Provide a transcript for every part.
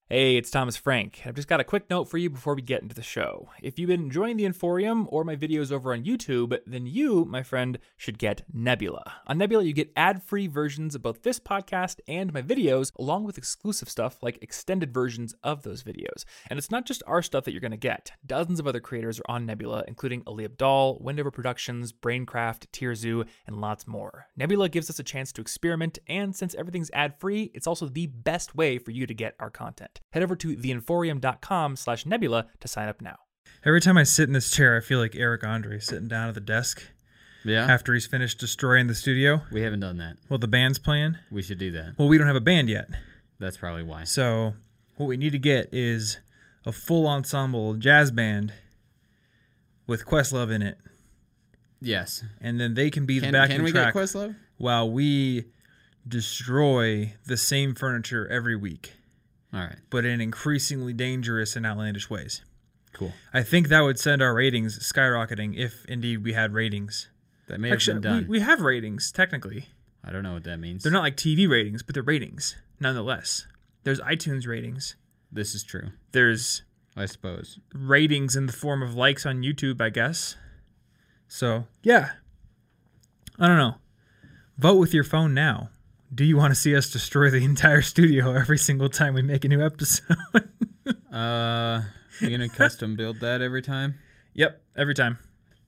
Hey, it's Thomas Frank. I've just got a quick note for you before we get into the show. If you've been enjoying the Inforium or my videos over on YouTube, then you, my friend, should get Nebula. On Nebula, you get ad-free versions of both this podcast and my videos, along with exclusive stuff like extended versions of those videos. And it's not just our stuff that you're going to get. Dozens of other creators are on Nebula, including Ali Abdaal, Wendover Productions, Braincraft, Tierzoo, and lots more. Nebula gives us a chance to experiment, and since everything's ad-free, it's also the best way for you to get our content. Head over to theinforium.com/nebula to sign up now. Every time I sit in this chair, I feel like Eric Andre sitting down at the desk. Yeah. After he's finished destroying the studio. We haven't done that. Well, the band's playing. We should do that. Well, we don't have a band yet. That's probably why. So what we need to get is a full ensemble jazz band with Questlove in it. Yes. And then they can be the backing track. Can we get Questlove? While we destroy the same furniture every week. All right. But in increasingly dangerous and outlandish ways. Cool. I think that would send our ratings skyrocketing if indeed we had ratings. That may have been done. We have ratings, technically. I don't know what that means. They're not like TV ratings, but they're ratings, nonetheless. There's iTunes ratings. This is true. There's, I suppose, ratings in the form of likes on YouTube, I guess. So, yeah. I don't know. Vote with your phone now. Do you want to see us destroy the entire studio every single time we make a new episode? You gonna custom build that every time? Yep, every time.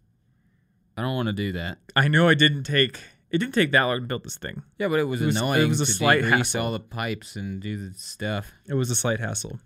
I don't want to do that. I know it didn't take that long to build this thing. Yeah, but it was annoying. It was a slight degrease hassle. all the pipes and do the stuff. It was a slight hassle.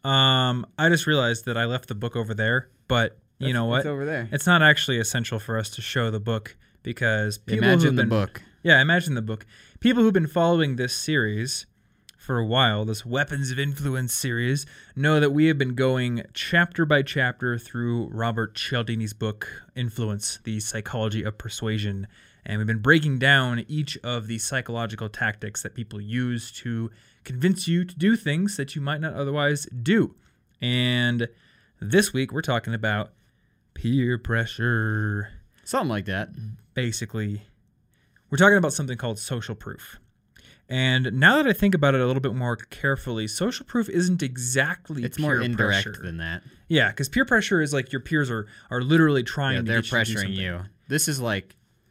I just realized that I left the book over there, but you know what? It's over there. It's not actually essential for us to show the book because people Imagine the book. Yeah, imagine the book. People who've been following this series for a while, this Weapons of Influence series, know that we have been going chapter by chapter through Robert Cialdini's book, Influence, The Psychology of Persuasion. And we've been breaking down each of the psychological tactics that people use to convince you to do things that you might not otherwise do. And this week, we're talking about peer pressure. Something like that. Basically, we're talking about something called social proof. And now that I think about it a little bit more carefully, social proof isn't exactly It's peer more indirect pressure. than that. Yeah, because peer pressure is like your peers are literally trying to They're get you to do pressuring something. you. This is like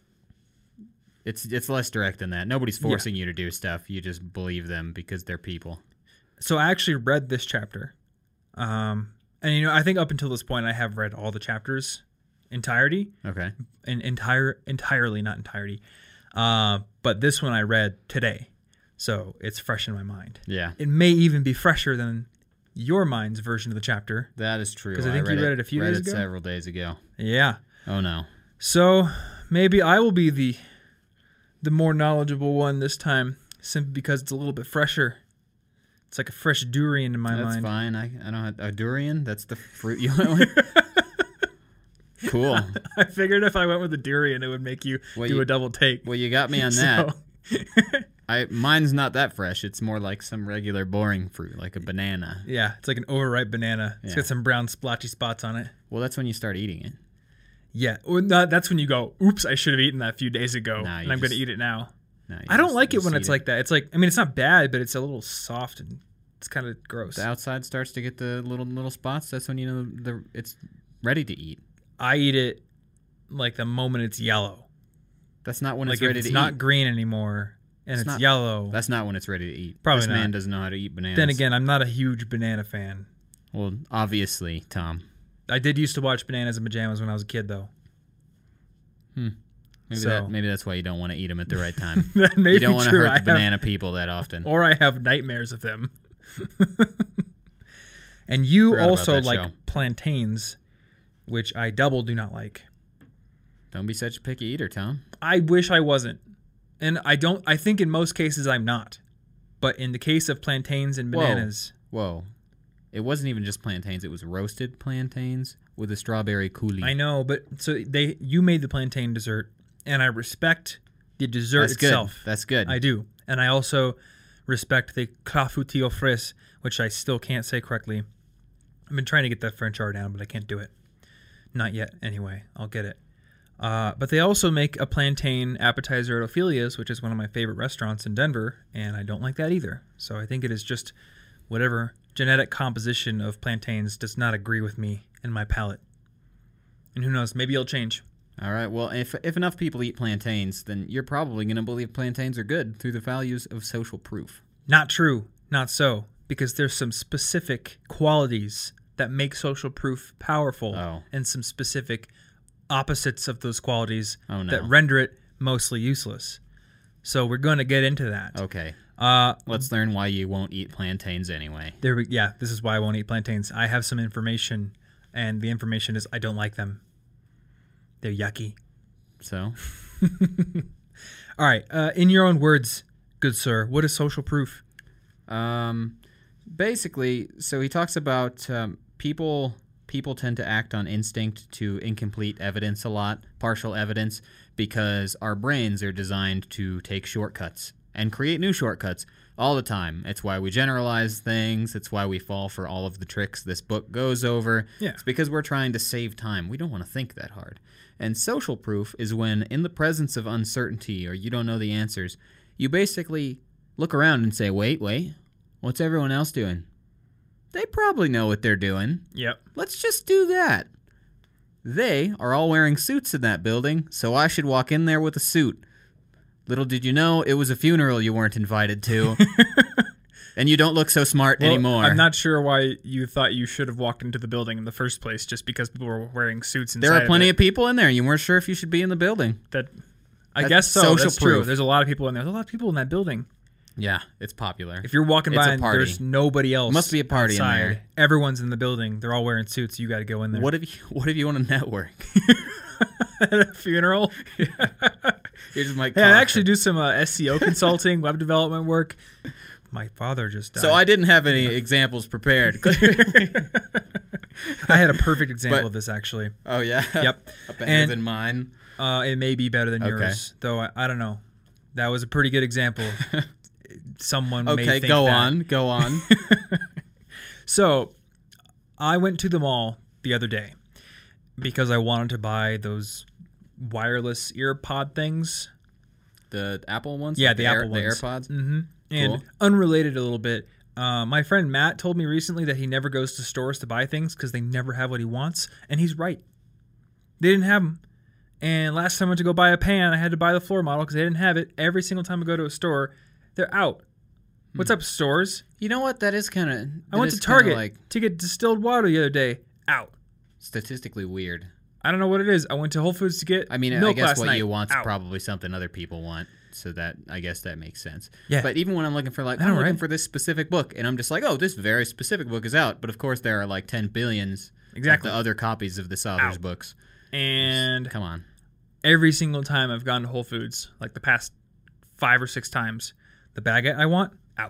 it's less direct than that. Nobody's forcing you to do stuff. You just believe them because they're people. So I actually read this chapter. And I think up until this point I have read all the chapters entirety. Okay. And entirely, not entirety. But this one I read today. So it's fresh in my mind. Yeah. It may even be fresher than your mind's version of the chapter. That is true. 'Cause I think you read it a few days ago? several days ago. Yeah. Oh no. So maybe I will be the more knowledgeable one this time, simply because it's a little bit fresher. It's like a fresh durian in my mind. That's fine. I don't have a durian. That's the fruit you went with. Cool. I figured if I went with a durian, it would make you do a double take. Well, you got me on that. Mine's not that fresh. It's more like some regular boring fruit, like a banana. Yeah, it's like an overripe banana. It's got some brown splotchy spots on it. Well, that's when you start eating it. Yeah, well, that's when you go, oops, I should have eaten that a few days ago, Nah, and I'm going to eat it now. No, I don't like it when it's like that. It's like, I mean, it's not bad, but it's a little soft and it's kind of gross. The outside starts to get the little spots. That's when you know it's ready to eat. I eat it like the moment it's yellow. That's not when like it's ready to eat. It's not green anymore and it's yellow. That's not when it's ready to eat. Probably this not. man doesn't know how to eat bananas. Then again, I'm not a huge banana fan. Well, obviously, Tom. I did used to watch Bananas in Pajamas when I was a kid, though. Maybe that's why you don't want to eat them at the right time. That may you don't be want to true. hurt the banana people that often. Or I have nightmares of them. And you Forgot also about that like show. plantains, which I double do not like. Don't be such a picky eater, Tom. I wish I wasn't. And I think in most cases I'm not. But in the case of plantains and bananas. Whoa. It wasn't even just plantains. It was roasted plantains with a strawberry coulis. I know, but so you made the plantain dessert, and I respect the dessert itself. Good. That's good. I do. And I also respect the clafoutis aux fraises, which I still can't say correctly. I've been trying to get that French R down, but I can't do it. Not yet, anyway. I'll get it. But they also make a plantain appetizer at Ophelia's, which is one of my favorite restaurants in Denver, and I don't like that either. So I think it is just whatever genetic composition of plantains does not agree with me and my palate. And who knows, maybe it'll change. All right. Well, if enough people eat plantains, then you're probably going to believe plantains are good through the values of social proof. Not true. Not so. Because there's some specific qualities that make social proof powerful and some specific opposites of those qualities that render it mostly useless. So we're going to get into that. Okay. Let's learn why you won't eat plantains anyway. This is why I won't eat plantains. I have some information, and the information is I don't like them. They're yucky. So? All right. In your own words, good sir, what is social proof? Basically, so he talks about people tend to act on instinct to incomplete evidence a lot, partial evidence, because our brains are designed to take shortcuts and create new shortcuts all the time. It's why we generalize things. It's why we fall for all of the tricks this book goes over. Yeah. It's because we're trying to save time. We don't want to think that hard. And social proof is when, in the presence of uncertainty or you don't know the answers, you basically look around and say, wait, what's everyone else doing? They probably know what they're doing. Yep. Let's just do that. They are all wearing suits in that building, so I should walk in there with a suit. Little did you know, it was a funeral you weren't invited to. And you don't look so smart anymore. I'm not sure why you thought you should have walked into the building in the first place, just because people were wearing suits inside. There are plenty of people in there. You weren't sure if you should be in the building. I guess so. Social That's true. proof. There's a lot of people in there. There's a lot of people in that building. Yeah, it's popular. If you're walking It's by a and party. there's nobody else, Must be a party in outside, there. Everyone's in the building. They're all wearing suits. You got to go in there. What if you want to network? At a funeral? You're just like, Hey, I actually do some SEO consulting, web development work. My father just died. So I didn't have any examples prepared. I had a perfect example of this, actually. Oh, yeah? Yep. Better than mine. It may be better than yours, though I don't know. That was a pretty good example. Someone may think that. Go on. So, I went to the mall the other day because I wanted to buy those wireless ear pod things. The Apple ones? Yeah, Like the Apple ones. The AirPods? Mm-hmm. And Cool. unrelated a little bit, my friend Matt told me recently that he never goes to stores to buy things because they never have what he wants, and he's right. They didn't have them. And last time I went to go buy a pan, I had to buy the floor model because they didn't have it. Every single time I go to a store, they're out. What's up, stores? You know what? That is kind of... I went to Target to get distilled water the other day. Out. statistically weird. I don't know what it is. I went to Whole Foods to get I mean, milk I guess last what night. you want is Out. probably something other people want. So that, I guess that makes sense. Yeah. But even when I'm looking for I know, I'm looking right? for this specific book, and I'm just like, oh, this very specific book is out. But of course, there are like 10 billions Exactly. of the other copies of this author's Out. books. And Come on. every single time I've gone to Whole Foods, like the past 5 or 6 times, the baguette I want, out.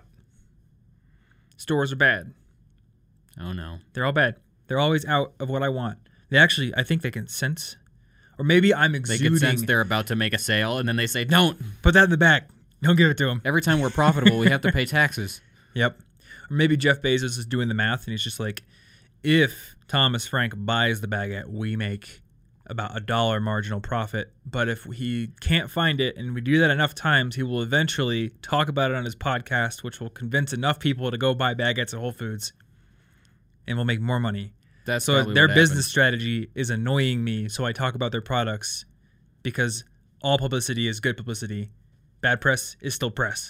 Stores are bad. Oh, no. They're all bad. They're always out of what I want. They actually, I think they can sense. Or maybe I'm They exuding. can sense they're about to make a sale, and then they say, don't. Put that in the back. Don't give it to them. Every time we're profitable, we have to pay taxes. Yep. Or maybe Jeff Bezos is doing the math and he's just like, if Thomas Frank buys the baguette, we make about $1 marginal profit. But if he can't find it and we do that enough times, he will eventually talk about it on his podcast, which will convince enough people to go buy baguettes at Whole Foods, and we'll make more money. That's So probably their what business happens. strategy is annoying me, so I talk about their products because all publicity is good publicity. Bad press is still press.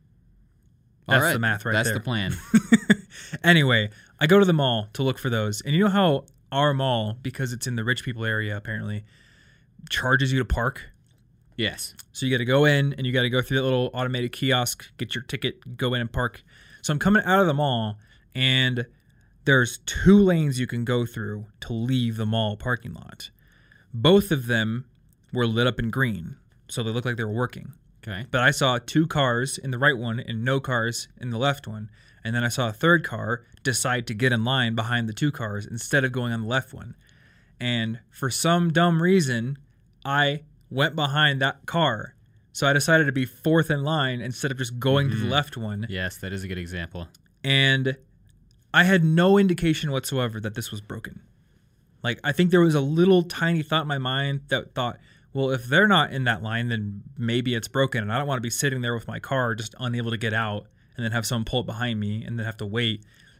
All That's the math right That's there. the plan. Anyway, I go to the mall to look for those. And you know how our mall, because it's in the rich people area apparently, charges you to park? Yes. So you got to go in and you got to go through that little automated kiosk, get your ticket, go in and park. So I'm coming out of the mall and there's 2 lanes you can go through to leave the mall parking lot. Both of them were lit up in green, so they looked like they were working. Okay. But I saw 2 cars in the right one and no cars in the left one. And then I saw a third car decide to get in line behind the 2 cars instead of going on the left one. And for some dumb reason, I went behind that car. So I decided to be 4th in line instead of just going to the left one. Yes, that is a good example. And I had no indication whatsoever that this was broken. Like, I think there was a little tiny thought in my mind that thought, well, if they're not in that line, then maybe it's broken. And I don't want to be sitting there with my car just unable to get out and then have someone pull it behind me and then have to wait.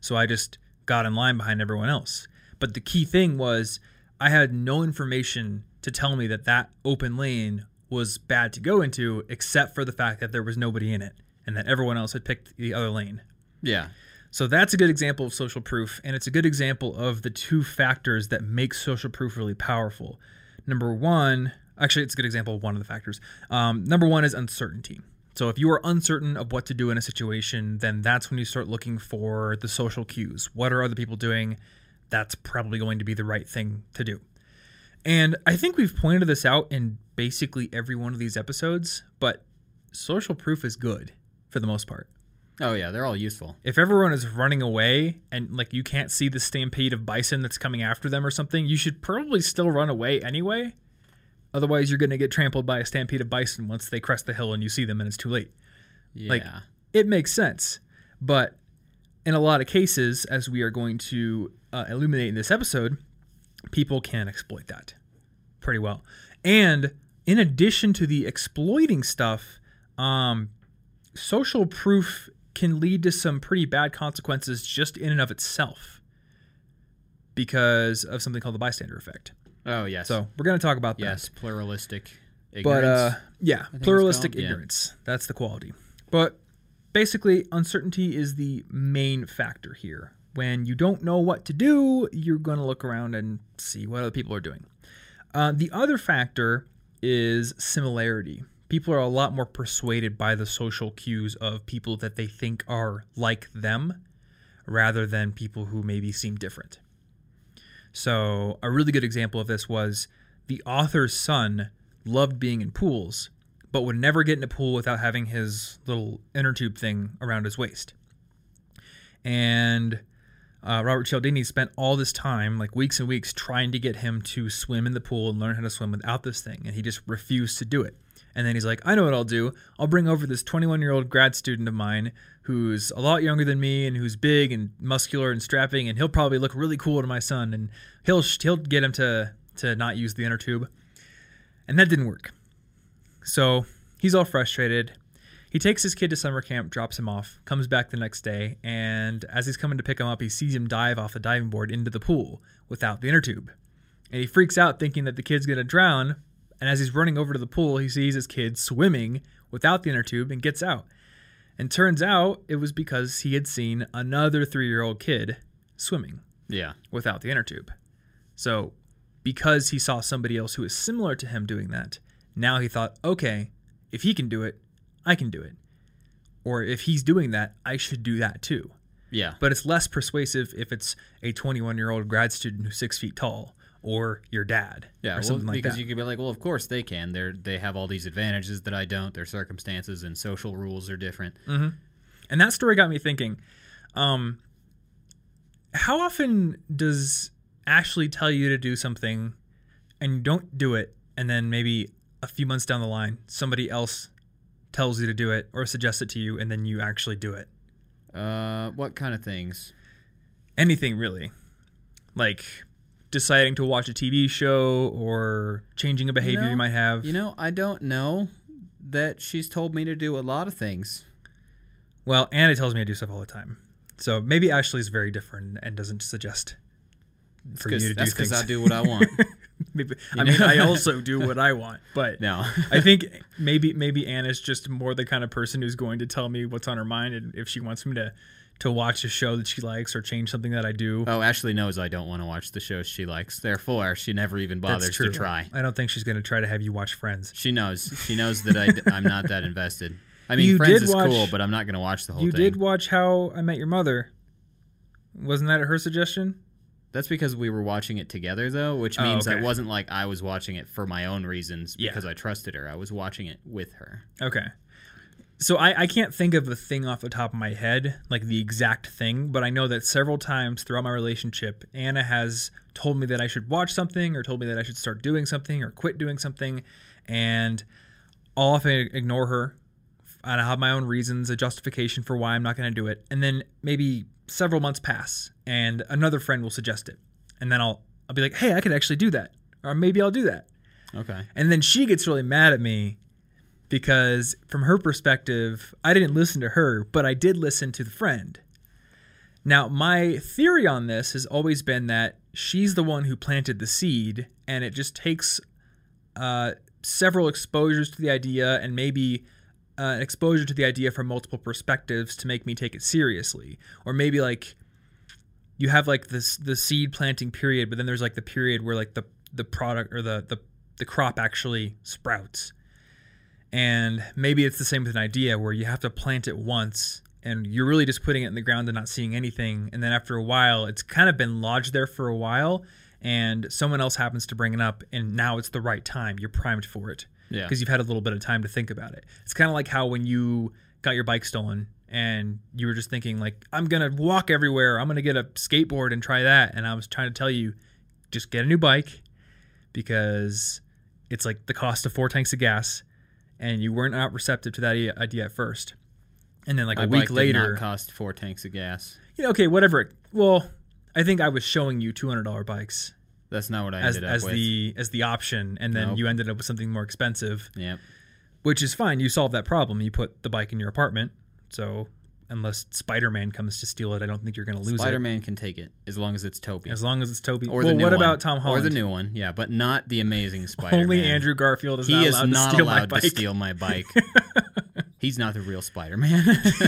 So I just got in line behind everyone else. But the key thing was I had no information to tell me that that open lane was bad to go into, except for the fact that there was nobody in it and that everyone else had picked the other lane. Yeah. So that's a good example of social proof, and it's a good example of the two factors that make social proof really powerful. Number one, actually, it's a good example of one of the factors. Number one is uncertainty. So if you are uncertain of what to do in a situation, then that's when you start looking for the social cues. What are other people doing? That's probably going to be the right thing to do. And I think we've pointed this out in basically every one of these episodes, but social proof is good for the most part. Oh, yeah, they're all useful. If everyone is running away and like you can't see the stampede of bison that's coming after them or something, you should probably still run away anyway. Otherwise, you're going to get trampled by a stampede of bison once they crest the hill and you see them and it's too late. Yeah. Like, it makes sense. But in a lot of cases, as we are going to illuminate in this episode, people can exploit that pretty well. And in addition to the exploiting stuff, social proof can lead to some pretty bad consequences just in and of itself because of something called the bystander effect. Oh, yes. So we're going to talk about that. Yes, pluralistic ignorance. But yeah, pluralistic ignorance. Yeah. That's the quality. But basically, uncertainty is the main factor here. When you don't know what to do, you're going to look around and see what other people are doing. The other factor is similarity. People are a lot more persuaded by the social cues of people that they think are like them rather than people who maybe seem different. So a really good example of this was the author's son loved being in pools, but would never get in a pool without having his little inner tube thing around his waist. And Robert Cialdini spent all this time, like weeks and weeks, trying to get him to swim in the pool and learn how to swim without this thing, and he just refused to do it. And then he's like, I know what I'll do. I'll bring over this 21-year-old grad student of mine who's a lot younger than me and who's big and muscular and strapping, and he'll probably look really cool to my son, and he'll get him to not use the inner tube. And that didn't work. So he's all frustrated. He takes his kid to summer camp, drops him off, comes back the next day, and as he's coming to pick him up, he sees him dive off the diving board into the pool without the inner tube. And he freaks out thinking that the kid's going to drown. And as he's running over to the pool, he sees his kid swimming without the inner tube and gets out. And turns out it was because he had seen another 3-year-old kid swimming without the inner tube. So because he saw somebody else who was similar to him doing that, now he thought, okay, if he can do it, I can do it. Or if he's doing that, I should do that too. Yeah. But it's less persuasive if it's a 21-year-old grad student who's 6 feet tall. Or your dad, or something like that. Because you could be like, well, of course they can. They have all these advantages that I don't. Their circumstances and social rules are different. Mm-hmm. And that story got me thinking, how often does Ashley tell you to do something and you don't do it, and then maybe a few months down the line, somebody else tells you to do it or suggests it to you, and then you actually do it? What kind of things? Anything, really. Like deciding to watch a TV show or changing a behavior you might have. I don't know that she's told me to do a lot of things. Well, Anna tells me to do stuff all the time. So maybe Ashley's very different and doesn't suggest for you to do things. That's because I do what I want. I also do what I want. But no. I think maybe Anna's just more the kind of person who's going to tell me what's on her mind, and if she wants me to watch a show that she likes or change something that I do. Oh, Ashley knows I don't want to watch the shows she likes. Therefore, she never even bothers to try. I don't think she's going to try to have you watch Friends. She knows. She knows that I'm not that invested. I mean, Friends is cool, but I'm not going to watch the whole thing. You did watch How I Met Your Mother. Wasn't that her suggestion? That's because we were watching it together, though, which means it wasn't like I was watching it for my own reasons because I trusted her. I was watching it with her. Okay. So I can't think of the thing off the top of my head, like the exact thing, but I know that several times throughout my relationship, Anna has told me that I should watch something or told me that I should start doing something or quit doing something, and I'll often ignore her, and I have my own reasons, a justification for why I'm not going to do it, and then maybe several months pass, and another friend will suggest it, and then I'll be like, hey, I could actually do that, or maybe I'll do that. Okay. And then she gets really mad at me because from her perspective, I didn't listen to her, but I did listen to the friend. Now, my theory on this has always been that she's the one who planted the seed, and it just takes several exposures to the idea and maybe an exposure to the idea from multiple perspectives to make me take it seriously. Or maybe like you have like the seed planting period, but then there's like the period where like the product or the crop actually sprouts. And maybe it's the same with an idea where you have to plant it once and you're really just putting it in the ground and not seeing anything. And then after a while, it's kind of been lodged there for a while and someone else happens to bring it up and now it's the right time. You're primed for it. Yeah. Because you've had a little bit of time to think about it. It's kind of like how when you got your bike stolen and you were just thinking like, I'm going to walk everywhere. I'm going to get a skateboard and try that. And I was trying to tell you, just get a new bike because it's like the cost of 4 tanks of gas. And you weren't out receptive to that idea at first. And then like My a week bike later. did not cost 4 tanks of gas. Okay, whatever. Well, I think I was showing you $200 bikes That's not what I as ended up with. as the option. And then Nope. you ended up with something more expensive. Yep. Which is fine. You solved that problem. You put the bike in your apartment. So unless Spider-Man comes to steal it, I don't think you're going to lose Spider-Man can take it as long as it's Toby. it. As long as it's Toby. Or the new what one. about Tom Holland? Or the new one, yeah, but not the Amazing Spider-Man. Only Andrew Garfield is He not is allowed not to steal allowed my bike. to steal my bike. He's not the real Spider-Man.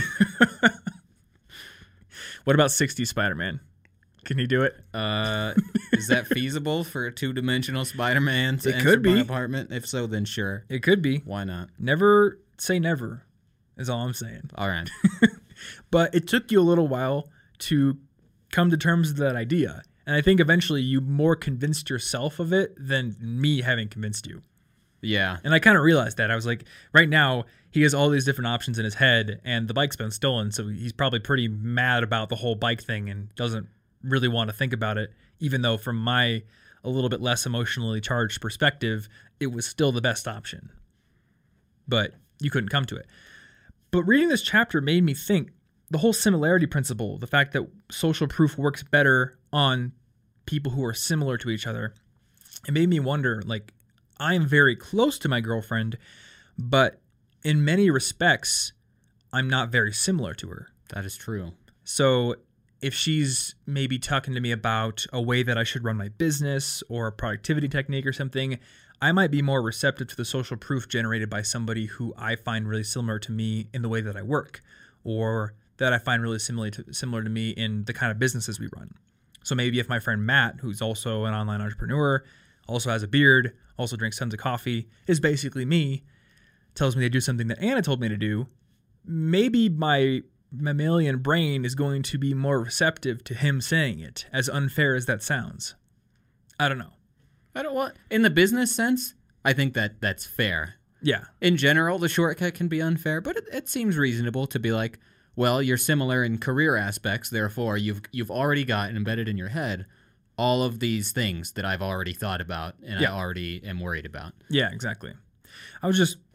What about 60 Spider-Man? Can he do it? Is that feasible for a 2-dimensional Spider-Man to It enter could be. my apartment? If so, then sure. It could be. Why not? Never say never is all I'm saying. All right. But it took you a little while to come to terms with that idea. And I think eventually you more convinced yourself of it than me having convinced you. Yeah. And I kind of realized that. I was like, right now, he has all these different options in his head, and the bike's been stolen, so he's probably pretty mad about the whole bike thing and doesn't really want to think about it, even though from my a little bit less emotionally charged perspective, it was still the best option. But you couldn't come to it. But reading this chapter made me think the whole similarity principle, the fact that social proof works better on people who are similar to each other, it made me wonder, like, I am very close to my girlfriend, but in many respects, I'm not very similar to her. That is true. So if she's maybe talking to me about a way that I should run my business or a productivity technique or something, I might be more receptive to the social proof generated by somebody who I find really similar to me in the way that I work, or that I find really similar to me in the kind of businesses we run. So maybe if my friend Matt, who's also an online entrepreneur, also has a beard, also drinks tons of coffee, is basically me, tells me to do something that Anna told me to do, maybe my mammalian brain is going to be more receptive to him saying it, as unfair as that sounds. I don't know. I don't want in the business sense. I think that that's fair. Yeah. In general, the shortcut can be unfair, but it seems reasonable to be like, well, you're similar in career aspects, therefore you've already got embedded in your head all of these things that I've already thought about and Yeah. I already am worried about. Yeah, exactly. I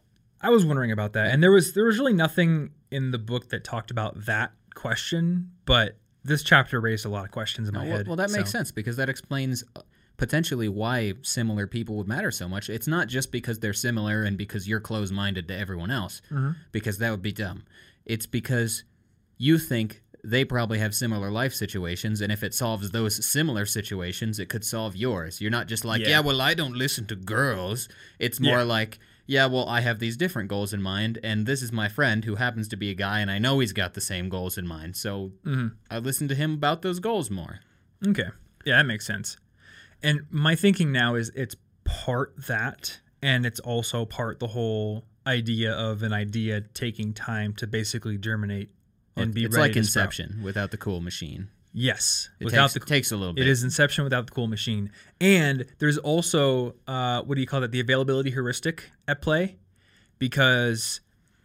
was wondering about that, and there was really nothing in the book that talked about that question, but this chapter raised a lot of questions in my head. Well, that makes so. sense because that explains potentially why similar people would matter so much. It's not just because they're similar and because you're closed-minded to everyone else, because that would be dumb. It's because you think they probably have similar life situations, and if it solves those similar situations, it could solve yours. You're not just like, yeah well, I don't listen to girls. It's more Yeah. like, yeah, well, I have these different goals in mind, and this is my friend who happens to be a guy, and I know he's got the same goals in mind, so I listen to him about those goals more. Okay. Yeah, that makes sense. And my thinking now is it's part that, and it's also part the whole idea of an idea taking time to basically germinate and be It's ready like to sprout. Inception without the cool machine. Yes. It Without takes a little bit. It is Inception without the cool machine. And there's also, what do you call that? The availability heuristic at play, because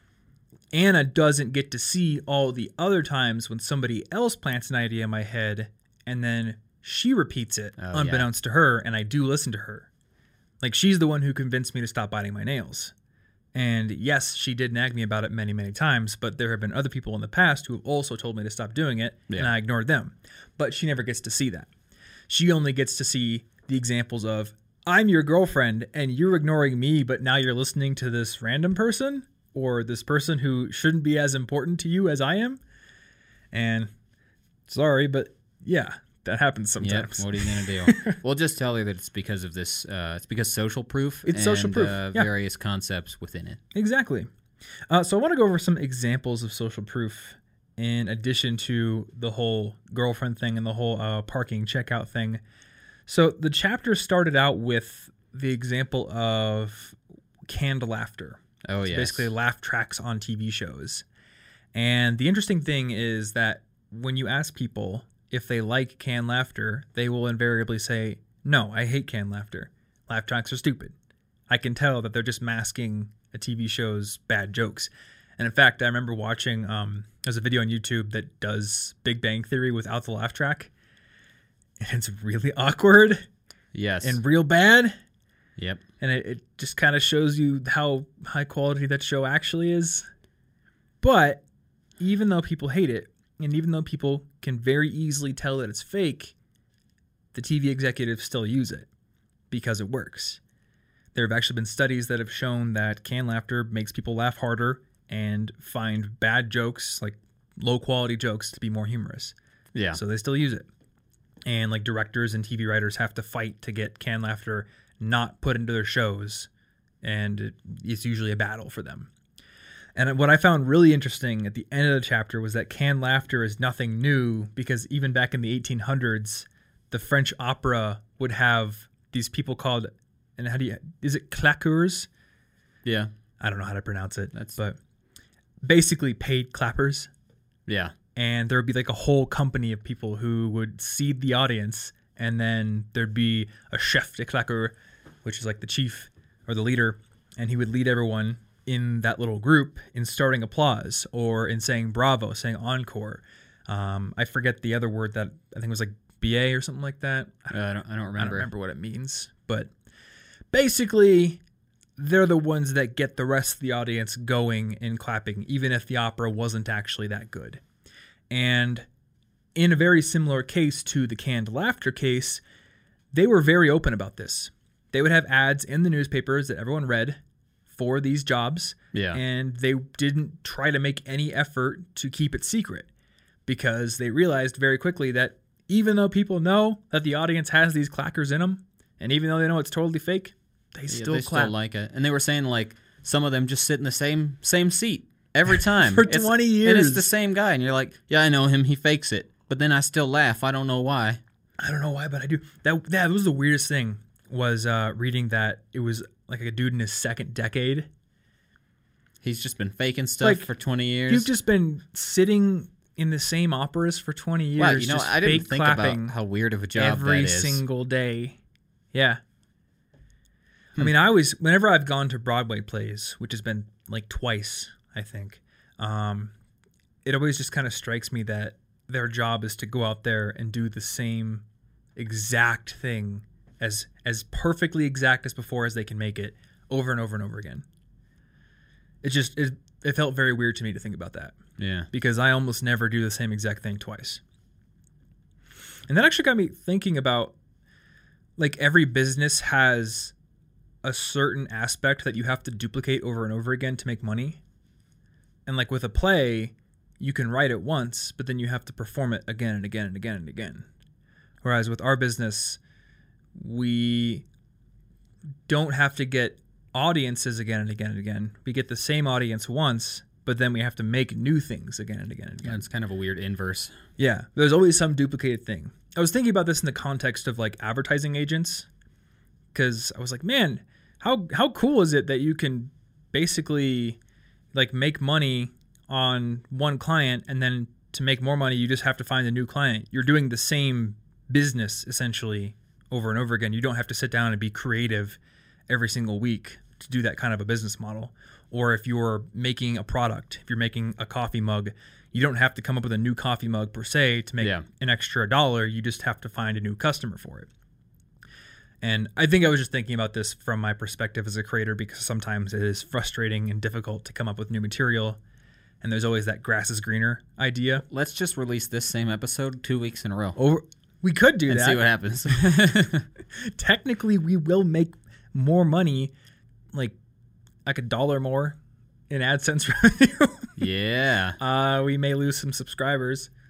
Anna doesn't get to see all the other times when somebody else plants an idea in my head and then she repeats it Oh, unbeknownst to her, and I do listen to her. Like, she's the one who convinced me to stop biting my nails. And yes, she did nag me about it many, many times, but there have been other people in the past who have also told me to stop doing it, and Yeah. I ignored them. But she never gets to see that. She only gets to see the examples of, I'm your girlfriend, and you're ignoring me, but now you're listening to this random person, or this person who shouldn't be as important to you as I am. And Sorry, but yeah, that happens Yep. sometimes. What are you gonna do? We'll just tell you that it's because of this. It's because social proof. It's social proof, yeah. Various concepts within it. Exactly. So I want to go over some examples of social proof in addition to the whole girlfriend thing and the whole parking checkout thing. So the chapter started out with the example of canned laughter. Oh, It's yes. basically laugh tracks on TV shows. And the interesting thing is that when you ask people if they like canned laughter, they will invariably say, no, I hate canned laughter. Laugh tracks are stupid. I can tell that they're just masking a TV show's bad jokes. And in fact, I remember watching, there's a video on YouTube that does Big Bang Theory without the laugh track. And it's really awkward Yes. and real bad. Yep. And it just kind of shows you how high quality that show actually is. But even though people hate it, and even though people can very easily tell that it's fake, the TV executives still use it because it works. There have actually been studies that have shown that canned laughter makes people laugh harder and find bad jokes, like low quality jokes, to be more humorous. Yeah. So they still use it. And like directors and TV writers have to fight to get canned laughter not put into their shows. And it's usually a battle for them. And what I found really interesting at the end of the chapter was that canned laughter is nothing new, because even back in the 1800s, the French opera would have these people called, and is it claqueurs? Yeah. I don't know how to pronounce it, That's- but basically paid clappers. Yeah. And there would be like a whole company of people who would seed the audience, and then there'd be a chef de claqueur, which is like the chief or the leader, and he would lead everyone in that little group in starting applause or in saying bravo, saying encore. I forget the other word that I think was like BA or something like that. I don't I don't remember. remember what it means, but basically they're the ones that get the rest of the audience going and clapping, even if the opera wasn't actually that good. And in a very similar case to the canned laughter case, they were very open about this. They would have ads in the newspapers that everyone read for these jobs, Yeah. and they didn't try to make any effort to keep it secret, because they realized very quickly that even though people know that the audience has these clackers in them, and even though they know it's totally fake, they still they clap. still like it. And they were saying like some of them just sit in the same seat every time For It's- 20 and years. it's the same guy, and you're like, yeah, I know him. He fakes it, but then I still laugh. I don't know why. I don't know why, but I do. That was the weirdest thing, was reading that it was like a dude in his second decade. He's just been faking stuff Like, for 20 years. You've just been sitting in the same operas for 20 years. wow, just I didn't fake think clapping about how weird of a job every that is. single day. Yeah. I mean, whenever I've gone to Broadway plays, which has been like twice, I think, it always just kind of strikes me that their job is to go out there and do the same exact thing, as perfectly exact as before as they can make it, over and over and over again. It felt very weird to me to think about that, Yeah. because I almost never do the same exact thing twice. And that actually got me thinking about, like, every business has a certain aspect that you have to duplicate over and over again to make money. And like with a play, you can write it once, but then you have to perform it again and again and again and again. Whereas with our business, we don't have to get audiences again and again and again. We get the same audience once, but then we have to make new things again and again and again. Yeah, it's kind of a weird inverse. Yeah, there's always some duplicated thing. I was thinking about this in the context of like advertising agents, because I was like, man, how cool is it that you can basically like make money on one client, and then to make more money you just have to find a new client. You're doing the same business essentially over and over again. You don't have to sit down and be creative every single week to do that kind of a business model. Or if you're making a product, if you're making a coffee mug, you don't have to come up with a new coffee mug per se to make an extra $1. You just have to find a new customer for it. And I think I was just thinking about this from my perspective as a creator, because sometimes it is frustrating and difficult to come up with new material. And there's always that grass is greener idea. Let's just release this same episode 2 weeks in a row. We could do and that. see what happens. Technically, we will make more money, like $1 more in AdSense revenue. Yeah. We may lose some subscribers.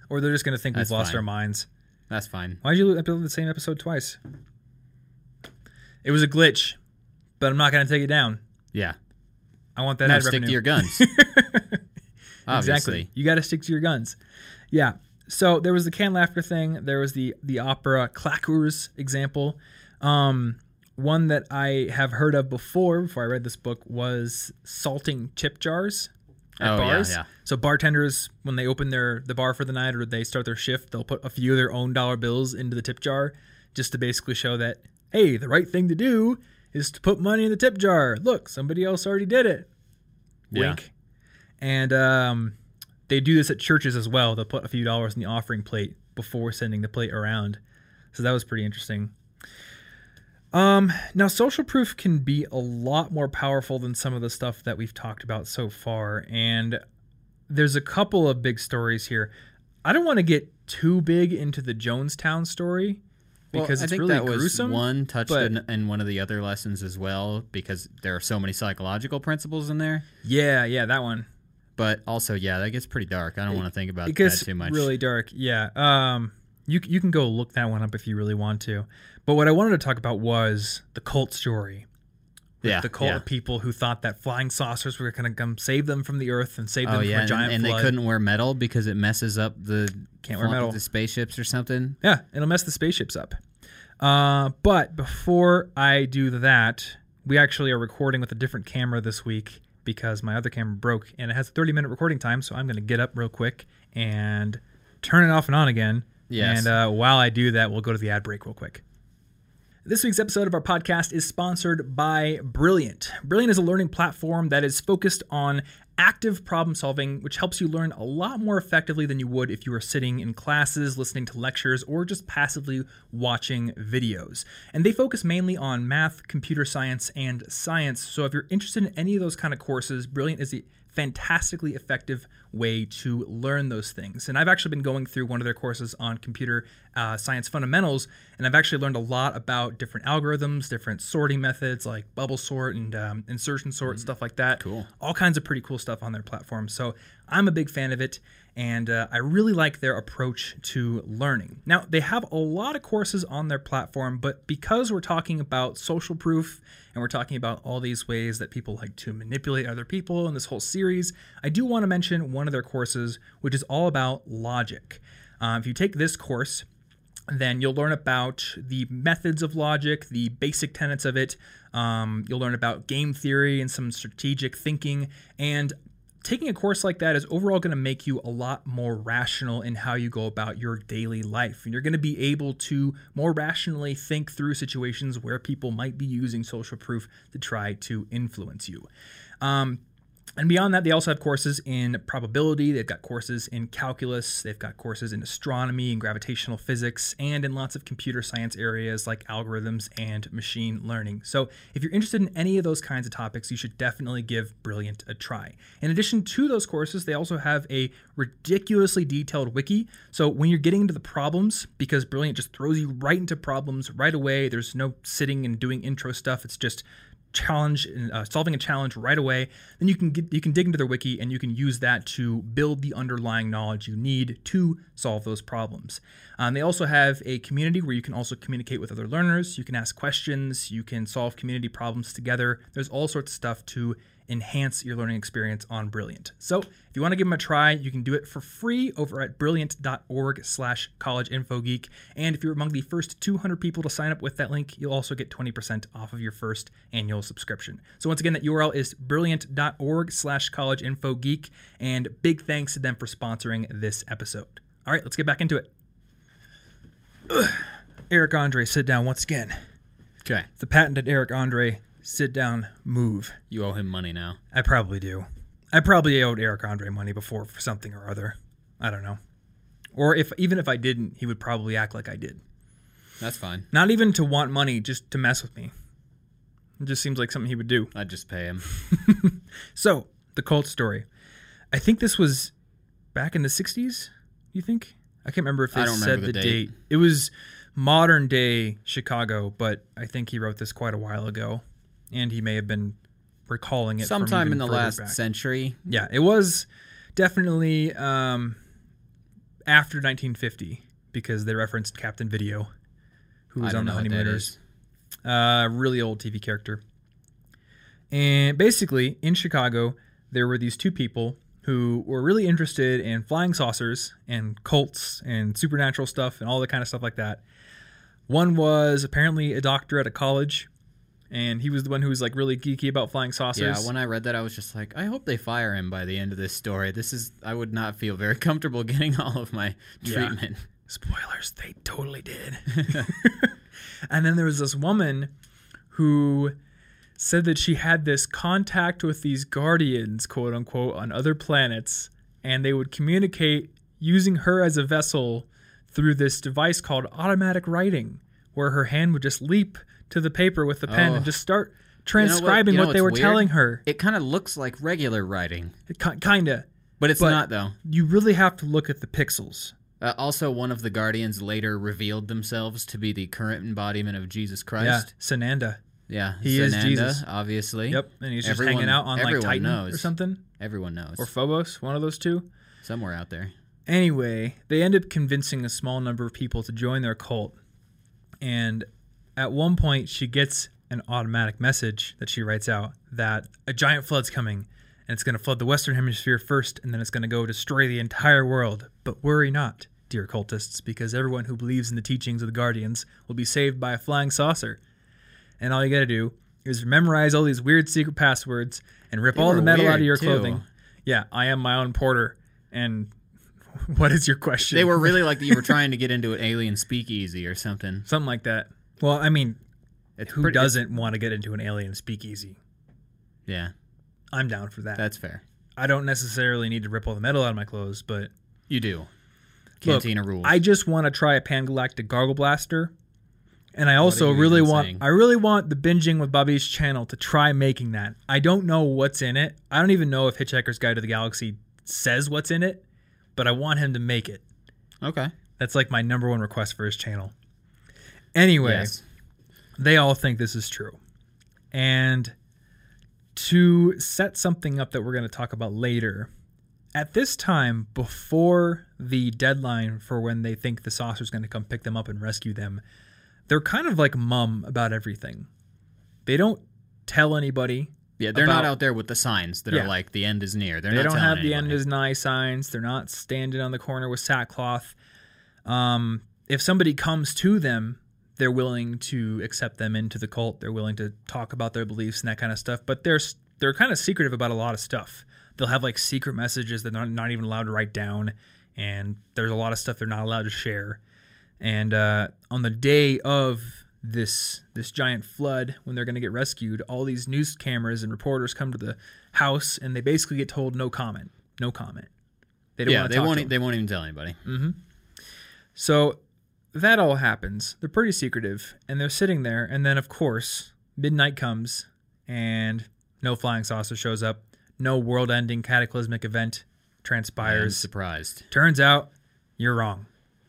or they're just going to think That's we've lost fine. our minds. That's fine. Why'd you upload the same episode twice? It was a glitch, but I'm not going to take it down. Yeah. I want that No, ad stick revenue. to your guns. Obviously. Exactly. You got to stick to your guns. Yeah. So there was the canned laughter thing. There was the opera claqueurs example. One that I have heard of before I read this book was salting tip jars at bars. Yeah. So bartenders, when they open the bar for the night or they start their shift, they'll put a few of their own dollar bills into the tip jar just to basically show that, hey, the right thing to do is to put money in the tip jar. Look, somebody else already did it. Yeah. Wink. And they do this at churches as well. They'll put a few dollars in the offering plate before sending the plate around. So that was pretty interesting. Now, social proof can be a lot more powerful than some of the stuff that we've talked about so far. And there's a couple of big stories here. I don't want to get too big into the Jonestown story because I it's think really that was gruesome. one touched but- in one of the other lessons as well, because there are so many psychological principles in there. Yeah, that one. But also, yeah, that gets pretty dark. I don't want to think about It gets that too much. really dark. Yeah. You can go look that one up if you really want to. But what I wanted to talk about was the cult story. Yeah, The cult yeah. of people who thought that flying saucers were going to come save them from the earth and save them Oh from yeah, a giant and flood. they couldn't wear metal because it messes up the Can't wear metal. the spaceships or something. Yeah, it'll mess the spaceships up. But before I do that, we actually are recording with a different camera this week because my other camera broke and it has a 30-minute recording time. So I'm going to get up real quick and turn it off and on again. Yes. And while I do that, we'll go to the ad break real quick. This week's episode of our podcast is sponsored by Brilliant. Brilliant is a learning platform that is focused on active problem solving, which helps you learn a lot more effectively than you would if you were sitting in classes, listening to lectures, or just passively watching videos. And they focus mainly on math, computer science, and science. So if you're interested in any of those kind of courses, Brilliant is a fantastically effective way to learn those things. And I've actually been going through one of their courses on computer science fundamentals, and I've actually learned a lot about different algorithms, different sorting methods like bubble sort and insertion sort, stuff like that. Cool. All kinds of pretty cool stuff on their platform. So I'm a big fan of it, and I really like their approach to learning. Now, they have a lot of courses on their platform, but because we're talking about social proof and we're talking about all these ways that people like to manipulate other people in this whole series, I do want to mention one of their courses, which is all about logic. If you take this course, then you'll learn about the methods of logic, the basic tenets of it. You'll learn about game theory and some strategic thinking. And taking a course like that is overall going to make you a lot more rational in how you go about your daily life. And you're going to be able to more rationally think through situations where people might be using social proof to try to influence you. And beyond that, they also have courses in probability. They've got courses in calculus. They've got courses in astronomy and gravitational physics, and in lots of computer science areas like algorithms and machine learning. So if you're interested in any of those kinds of topics, you should definitely give Brilliant a try. In addition to those courses, they also have a ridiculously detailed wiki. So when you're getting into the problems, because Brilliant just throws you right into problems right away, there's no sitting and doing intro stuff. It's just solving a challenge right away. Then you can dig into their wiki and you can use that to build the underlying knowledge you need to solve those problems. They also have a community where you can also communicate with other learners. You can ask questions. You can solve community problems together. There's all sorts of stuff to enhance your learning experience on Brilliant. So if you want to give them a try, you can do it for free over at brilliant.org/collegeinfogeek. And if you're among the first 200 people to sign up with that link, you'll also get 20% off of your first annual subscription. So once again, that URL is brilliant.org/collegeinfogeek. And big thanks to them for sponsoring this episode. All right, let's get back into it. Eric Andre, sit down once again. Okay. The patented Eric Andre sit down move. You owe him money now. I probably do. I probably owed Eric Andre money before for something or other. I don't know. Or even if I didn't, he would probably act like I did. That's fine. Not even to want money, just to mess with me. It just seems like something he would do. I'd just pay him. So, the cult story. I think this was back in the 60s, you think? I can't remember if they I don't said remember the the date. date. It was modern day Chicago, but I think he wrote this quite a while ago. And he may have been recalling it Sometime from even in the further last back. century. Yeah, it was definitely after 1950 because they referenced Captain Video, who was on the Honeymooners. Really old TV character. And basically, in Chicago, there were these two people who were really interested in flying saucers and cults and supernatural stuff and all the kind of stuff like that. One was apparently a doctor at a college, and he was the one who was like really geeky about flying saucers. Yeah, when I read that, I was just like, I hope they fire him by the end of this story. I would not feel very comfortable getting all of my treatment. Yeah. Spoilers, they totally did. And then there was this woman who said that she had this contact with these guardians, quote unquote, on other planets, and they would communicate using her as a vessel through this device called automatic writing, where her hand would just leap to the paper with the pen and just start transcribing what they were telling her. It kind of looks like regular writing. Kinda. But it's not, though. You really have to look at the pixels. Also, one of the Guardians later revealed themselves to be the current embodiment of Jesus Christ. Yeah, Sananda. Yeah, he is Jesus, obviously. Yep, and he's just hanging out on like Titan or something. Everyone knows. Or Phobos, one of those two. Somewhere out there. Anyway, they end up convincing a small number of people to join their cult. And at one point, she gets an automatic message that she writes out that a giant flood's coming, and it's going to flood the Western Hemisphere first, and then it's going to go destroy the entire world. But worry not, dear cultists, because everyone who believes in the teachings of the Guardians will be saved by a flying saucer. And all you got to do is memorize all these weird secret passwords and rip all the metal out of your clothing. Yeah, I am my own porter. And what is your question? They were really like you were trying to get into an alien speakeasy or something. Something like that. Well, I mean, who doesn't want to get into an alien speakeasy? Yeah. I'm down for that. That's fair. I don't necessarily need to rip all the metal out of my clothes, but... You do. Cantina rules. I just want to try a Pangalactic Gargle Blaster. And I also really want the Binging with Bobby's channel to try making that. I don't know what's in it. I don't even know if Hitchhiker's Guide to the Galaxy says what's in it, but I want him to make it. Okay. That's like my number one request for his channel. Anyway, They all think this is true. And to set something up that we're going to talk about later, at this time, before the deadline for when they think the saucer's going to come pick them up and rescue them, they're kind of like mum about everything. They don't tell anybody. Yeah, they're not out there with the signs that are like the end is near. They don't have the end is nigh signs. They're not standing on the corner with sackcloth. If somebody comes to them, they're willing to accept them into the cult. They're willing to talk about their beliefs and that kind of stuff. But they're kind of secretive about a lot of stuff. They'll have like secret messages that they're not even allowed to write down. And there's a lot of stuff they're not allowed to share. And on the day of this giant flood, when they're going to get rescued, all these news cameras and reporters come to the house, and they basically get told no comment. No comment. They don't want to talk to them. They won't even tell anybody. Mm-hmm. So that all happens. They're pretty secretive, and they're sitting there, and then, of course, midnight comes, and no flying saucer shows up. No world-ending cataclysmic event transpires. I'm surprised. Turns out, you're wrong.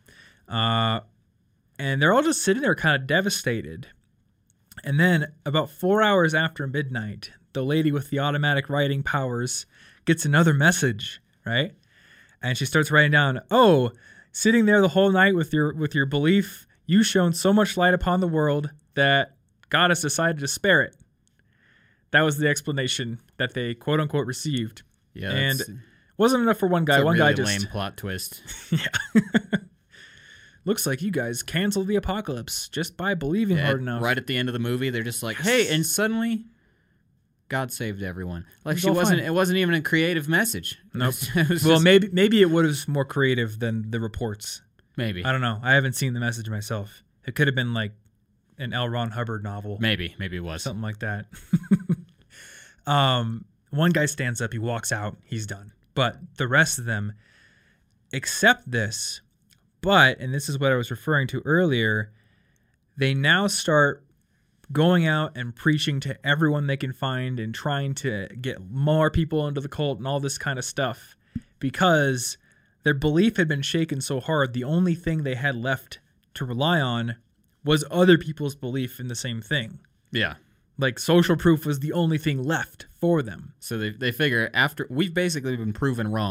And they're all just sitting there kind of devastated. And then about 4 hours after midnight, the lady with the automatic writing powers gets another message, right? And she starts writing down, "Oh, sitting there the whole night with your belief, you shone so much light upon the world that God has decided to spare it." That was the explanation that they quote unquote received. Yeah, and wasn't enough for one guy. One guy just lame plot twist. Yeah. Looks like you guys canceled the apocalypse just by believing hard enough. Right at the end of the movie, they're just like, "Hey," and suddenly, God saved everyone. Like it wasn't even a creative message. Nope. Well, maybe it was more creative than the reports. Maybe. I don't know. I haven't seen the message myself. It could have been like an L. Ron Hubbard novel. Maybe it was something like that. One guy stands up. He walks out. He's done. But the rest of them accept this. But, and this is what I was referring to earlier, they now start going out and preaching to everyone they can find and trying to get more people into the cult and all this kind of stuff because their belief had been shaken so hard. The only thing they had left to rely on was other people's belief in the same thing. Yeah. Like social proof was the only thing left for them. So they figure after we've basically been proven wrong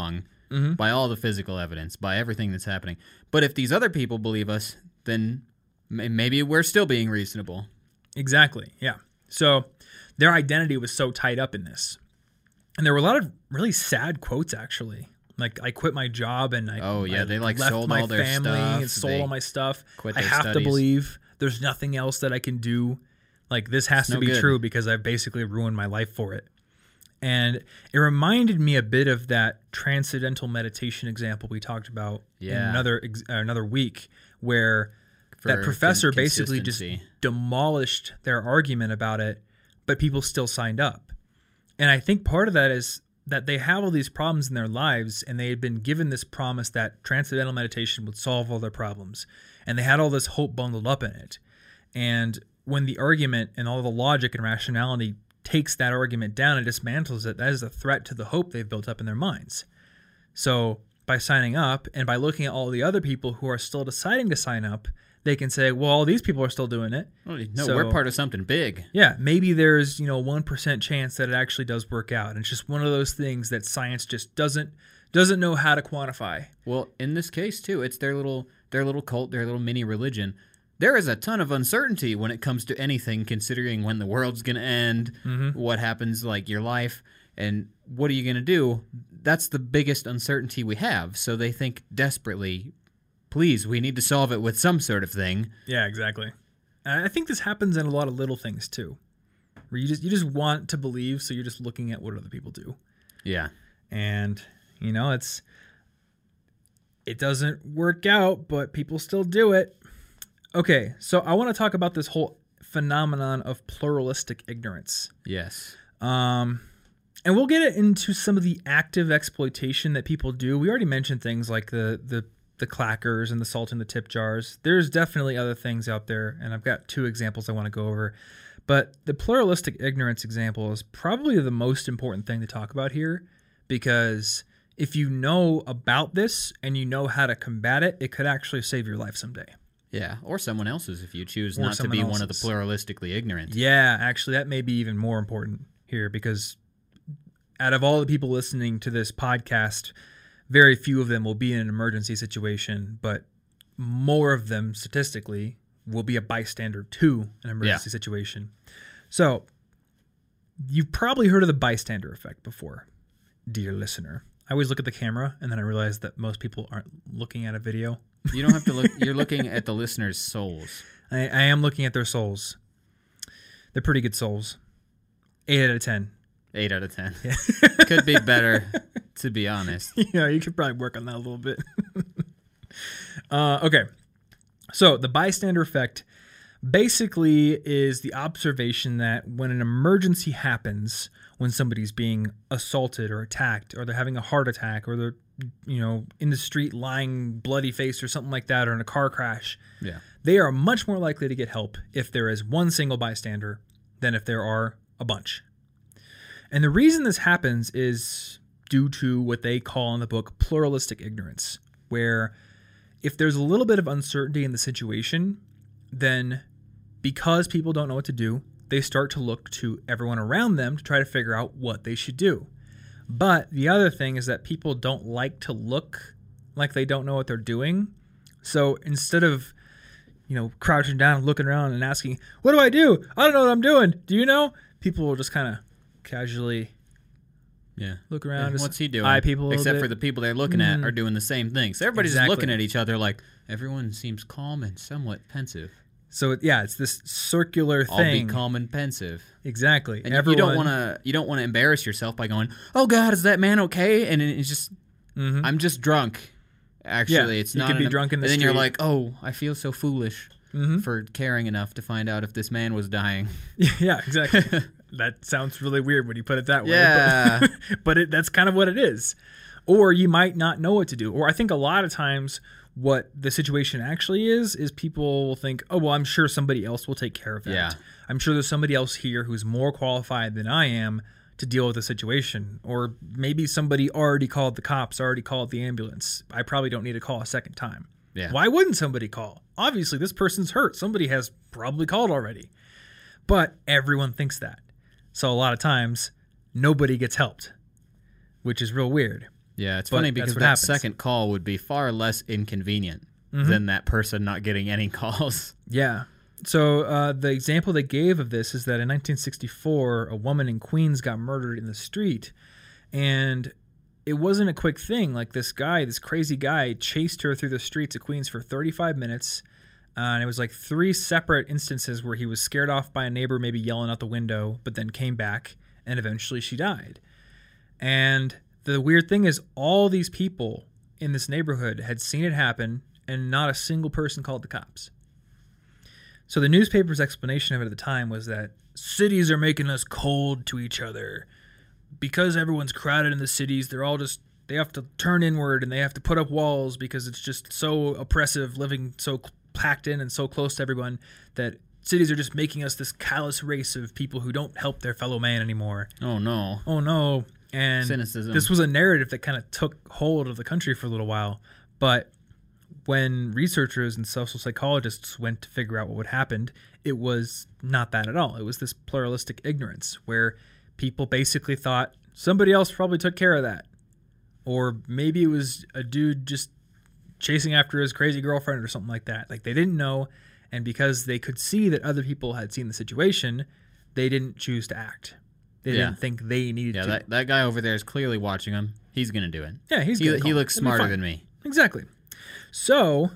by all the physical evidence, by everything that's happening. But if these other people believe us, then maybe we're still being reasonable. Exactly, yeah. So their identity was so tied up in this. And there were a lot of really sad quotes, actually. Like, I quit my job and I they like left sold my all their family stuff. and sold all my stuff. quit I their have to studies. believe there's nothing else that I can do. Like, this has to no be good. true because I've basically ruined my life for it. And it reminded me a bit of that transcendental meditation example we talked about in another week, where that professor basically just demolished their argument about it, but people still signed up. And I think part of that is that they have all these problems in their lives, and they had been given this promise that transcendental meditation would solve all their problems. And they had all this hope bundled up in it. And when the argument and all the logic and rationality takes that argument down and dismantles it, that is a threat to the hope they've built up in their minds. So by signing up and by looking at all the other people who are still deciding to sign up, they can say, well, all these people are still doing it. No, we're part of something big. Yeah, maybe there's 1% chance that it actually does work out. And it's just one of those things that science just doesn't know how to quantify. Well, in this case too, it's their little cult, their little mini religion. There is a ton of uncertainty when it comes to anything, considering when the world's going to end, what happens, like your life, and what are you going to do? That's the biggest uncertainty we have. So they think desperately, please, we need to solve it with some sort of thing. Yeah, exactly. And I think this happens in a lot of little things too, where you just want to believe, so you're just looking at what other people do. Yeah. And, it doesn't work out, but people still do it. Okay, so I want to talk about this whole phenomenon of pluralistic ignorance. Yes. And we'll get into some of the active exploitation that people do. We already mentioned things like the clackers and the salt in the tip jars. There's definitely other things out there, and I've got 2 examples I want to go over. But the pluralistic ignorance example is probably the most important thing to talk about here, because if you know about this and you know how to combat it, it could actually save your life someday. Yeah, or someone else's if you choose not to be one of the pluralistically ignorant. Yeah, actually, that may be even more important here, because out of all the people listening to this podcast, very few of them will be in an emergency situation, but more of them, statistically, will be a bystander to an emergency situation. So, you've probably heard of the bystander effect before, dear listener. I always look at the camera, and then I realize that most people aren't looking at a video. You don't have to look. You're looking at the listeners' souls. I am looking at their souls. They're pretty good souls. 8 out of 10. 8 out of 10. Yeah. Could be better, to be honest. You could probably work on that a little bit. Okay. So the bystander effect basically is the observation that when an emergency happens, when somebody's being assaulted or attacked, or they're having a heart attack, or they're in the street lying bloody face or something like that, or in a car crash, they are much more likely to get help if there is one single bystander than if there are a bunch. And the reason this happens is due to what they call in the book pluralistic ignorance, where if there's a little bit of uncertainty in the situation, then because people don't know what to do, they start to look to everyone around them to try to figure out what they should do. But the other thing is that people don't like to look like they don't know what they're doing. So instead of, crouching down, looking around and asking, what do? I don't know what I'm doing. Do you know? People will just kind of casually look around. Yeah, what's he doing? Eye people Except for the people they're looking at are doing the same thing. So everybody's just Exactly. looking at each other like everyone seems calm and somewhat pensive. So it's this circular thing. I'll be calm and pensive. Exactly. And you don't want to embarrass yourself by going, "Oh God, is that man okay?" And it's just, I'm just drunk. Actually, it's not. You could be drunk in the street. And then you're like, "Oh, I feel so foolish for caring enough to find out if this man was dying." Yeah, exactly. That sounds really weird when you put it that way. Yeah. But that's kind of what it is. Or you might not know what to do. Or I think a lot of times what the situation actually is people will think, oh, well, I'm sure somebody else will take care of that. Yeah. I'm sure there's somebody else here who's more qualified than I am to deal with the situation. Or maybe somebody already called the cops, already called the ambulance. I probably don't need to call a second time. Yeah. Why wouldn't somebody call? Obviously, this person's hurt. Somebody has probably called already. But everyone thinks that. So a lot of times, nobody gets helped, which is real weird. Yeah, it's But funny that's because what that happens. second call would be far less inconvenient than that person not getting any calls. Yeah. So the example they gave of this is that in 1964, a woman in Queens got murdered in the street, and it wasn't a quick thing. Like this crazy guy, chased her through the streets of Queens for 35 minutes. And it was like 3 separate instances where he was scared off by a neighbor, maybe yelling out the window, but then came back, and eventually she died. And the weird thing is, all these people in this neighborhood had seen it happen, and not a single person called the cops. So the newspaper's explanation of it at the time was that cities are making us cold to each other. Because everyone's crowded in the cities, they have to turn inward and they have to put up walls because it's just so oppressive living so packed in and so close to everyone that cities are just making us this callous race of people who don't help their fellow man anymore. Oh, no. Oh, no. And Cynicism. this was a narrative that kind of took hold of the country for a little while. But when researchers and social psychologists went to figure out what would happen, it was not that at all. It was this pluralistic ignorance where people basically thought somebody else probably took care of that. Or maybe it was a dude just chasing after his crazy girlfriend or something like that. Like they didn't know, and because they could see that other people had seen the situation, they didn't choose to act. They didn't think they needed to. Yeah, that guy over there is clearly watching him. He's going to do it. Yeah, he looks smarter than me. Exactly. So,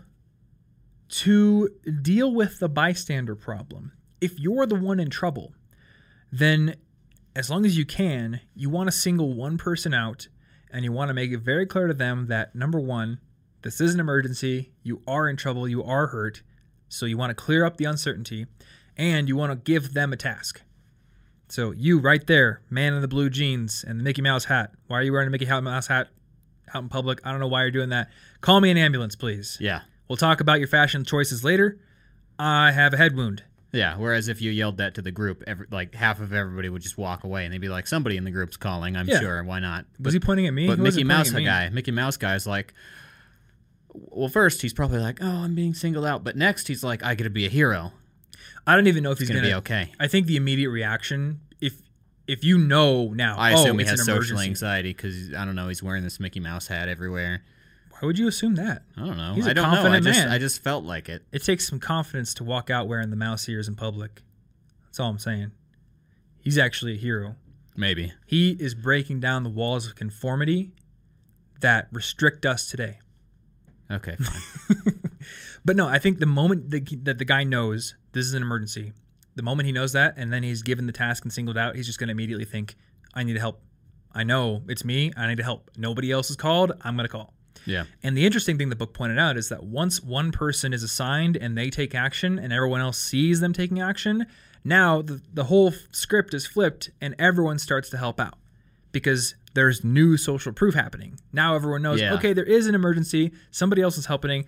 to deal with the bystander problem, if you're the one in trouble, then as long as you can, you want to single one person out, and you want to make it very clear to them that, number one, this is an emergency, you are in trouble, you are hurt, so you want to clear up the uncertainty, and you want to give them a task. So you right there, man in the blue jeans and the Mickey Mouse hat. Why are you wearing a Mickey Mouse hat out in public? I don't know why you're doing that. Call me an ambulance, please. Yeah. We'll talk about your fashion choices later. I have a head wound. Yeah, whereas if you yelled that to the group, half of everybody would just walk away, and they'd be like, somebody in the group's calling, I'm sure, why not? Was he pointing at me? But He wasn't Mickey Mouse guy is like, well, first he's probably like, oh, I'm being singled out. But next he's like, I get to be a hero. I don't even know if he's going to be okay. I think the immediate reaction, if you know now, I assume he it's has an social emergency. anxiety because, I don't know, he's wearing this Mickey Mouse hat everywhere. Why would you assume that? I don't know. He's a I don't know. confident man. I just felt like it. It takes some confidence to walk out wearing the mouse ears in public. That's all I'm saying. He's actually a hero. Maybe. He is breaking down the walls of conformity that restrict us today. Okay, fine. But no, I think the moment that the guy knows this is an emergency, the moment he knows that, and then he's given the task and singled out, he's just going to immediately think, I need help. I know it's me. I need to help. Nobody else is called. I'm going to call. Yeah. And the interesting thing the book pointed out is that once one person is assigned and they take action and everyone else sees them taking action, now the whole script is flipped and everyone starts to help out because there's new social proof happening. Now everyone knows, okay, there is an emergency. Somebody else is helping,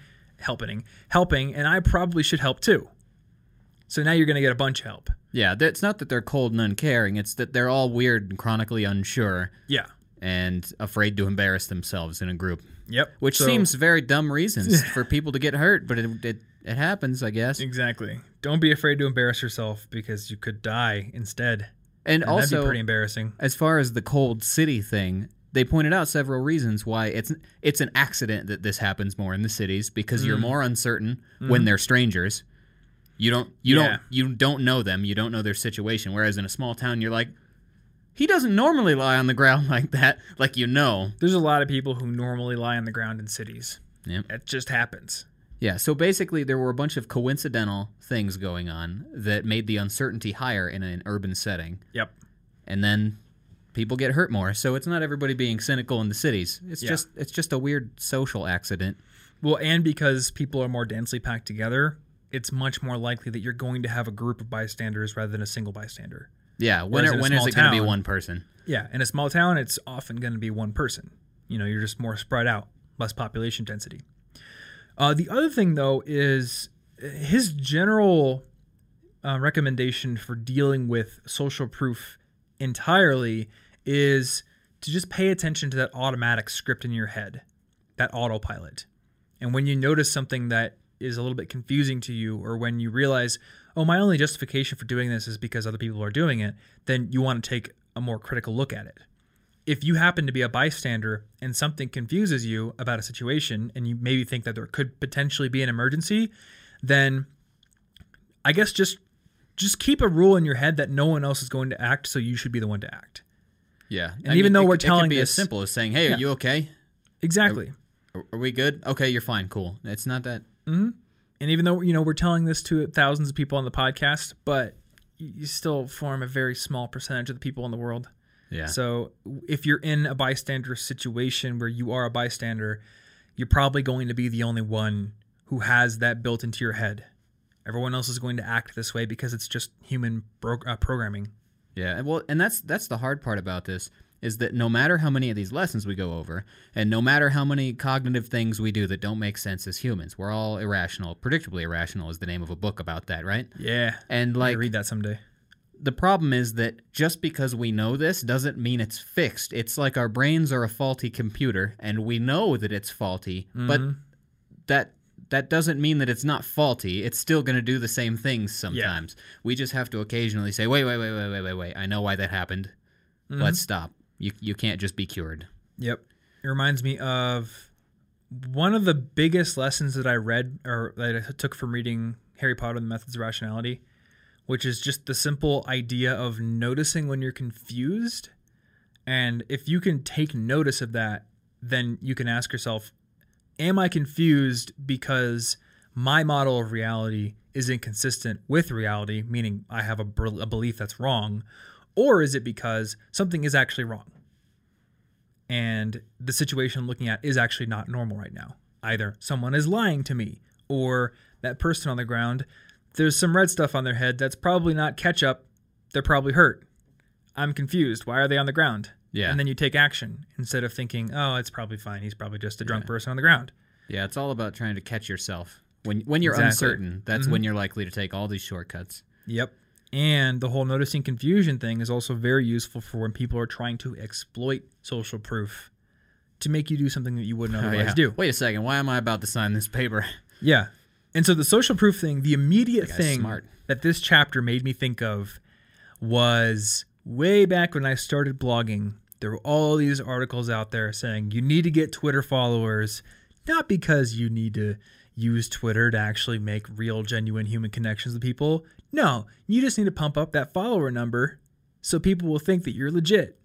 and I probably should help too. So now you're going to get a bunch of help. Yeah, it's not that they're cold and uncaring. It's that they're all weird and chronically unsure. Yeah. And afraid to embarrass themselves in a group. Yep. Which seems very dumb reasons for people to get hurt, but it happens, I guess. Exactly. Don't be afraid to embarrass yourself because you could die instead. And also, that'd be pretty embarrassing. As far as the cold city thing, they pointed out several reasons why it's an accident that this happens more in the cities because you're more uncertain when they're strangers. You don't know them. You don't know their situation. Whereas in a small town, you're like, he doesn't normally lie on the ground like that. Like, There's a lot of people who normally lie on the ground in cities. Yep. It just happens. Yeah, so basically there were a bunch of coincidental things going on that made the uncertainty higher in an urban setting. Yep. And then people get hurt more. So it's not everybody being cynical in the cities. It's just a weird social accident. Well, and because people are more densely packed together, it's much more likely that you're going to have a group of bystanders rather than a single bystander. Yeah, when is it going to be one person? Yeah, in a small town, it's often going to be one person. You're just more spread out, less population density. The other thing, though, is his general recommendation for dealing with social proof entirely is to just pay attention to that automatic script in your head, that autopilot. And when you notice something that is a little bit confusing to you, or when you realize, oh, my only justification for doing this is because other people are doing it, then you want to take a more critical look at it. if you happen to be a bystander and something confuses you about a situation and you maybe think that there could potentially be an emergency, then I guess just keep a rule in your head that no one else is going to act, so you should be the one to act. Yeah. And even though we're it telling could be this, as simple as saying, hey, Yeah. are you okay? exactly. Are we good? Okay, you're fine. Cool. It's not that. And even though, we're telling this to thousands of people on the podcast, but you still form a very small percentage of the people in the world. Yeah. So if you're in a bystander situation where you are a bystander, you're probably going to be the only one who has that built into your head. Everyone else is going to act this way because it's just human programming. Yeah, well, and that's the hard part about this, is that no matter how many of these lessons we go over, and no matter how many cognitive things we do that don't make sense as humans, we're all irrational. Predictably Irrational is the name of a book about that, right? Yeah. And I read that someday. the problem is that just because we know this doesn't mean it's fixed. It's like our brains are a faulty computer, and we know that it's faulty, but that doesn't mean that it's not faulty. It's still going to do the same things sometimes. We just have to occasionally say, wait. I know why that happened. Let's stop. You can't just be cured. Yep. It reminds me of one of the biggest lessons that I read, or that I took from reading Harry Potter and the Methods of Rationality, which is just the simple idea of noticing when you're confused. And if you can take notice of that, then you can ask yourself, am I confused because my model of reality is inconsistent with reality, meaning I have a belief that's wrong, or is it because something is actually wrong? And the situation I'm looking at is actually not normal right now. Either someone is lying to me, or that person on the ground, there's some red stuff on their head that's probably not ketchup. They're probably hurt. I'm confused. Why are they on the ground? Yeah. And then you take action instead of thinking, oh, it's probably fine. He's probably just a drunk person on the ground. Yeah, it's all about trying to catch yourself. When you're Exactly. uncertain, that's when you're likely to take all these shortcuts. Yep. And the whole noticing confusion thing is also very useful for when people are trying to exploit social proof to make you do something that you wouldn't otherwise do. Wait a second. Why am I about to sign this paper? Yeah. And so the social proof thing, the immediate guy's thing smart. that this chapter made me think of was way back when I started blogging. There were all these articles out there saying you need to get Twitter followers, not because you need to use Twitter to actually make real, genuine human connections with people. No, you just need to pump up that follower number so people will think that you're legit.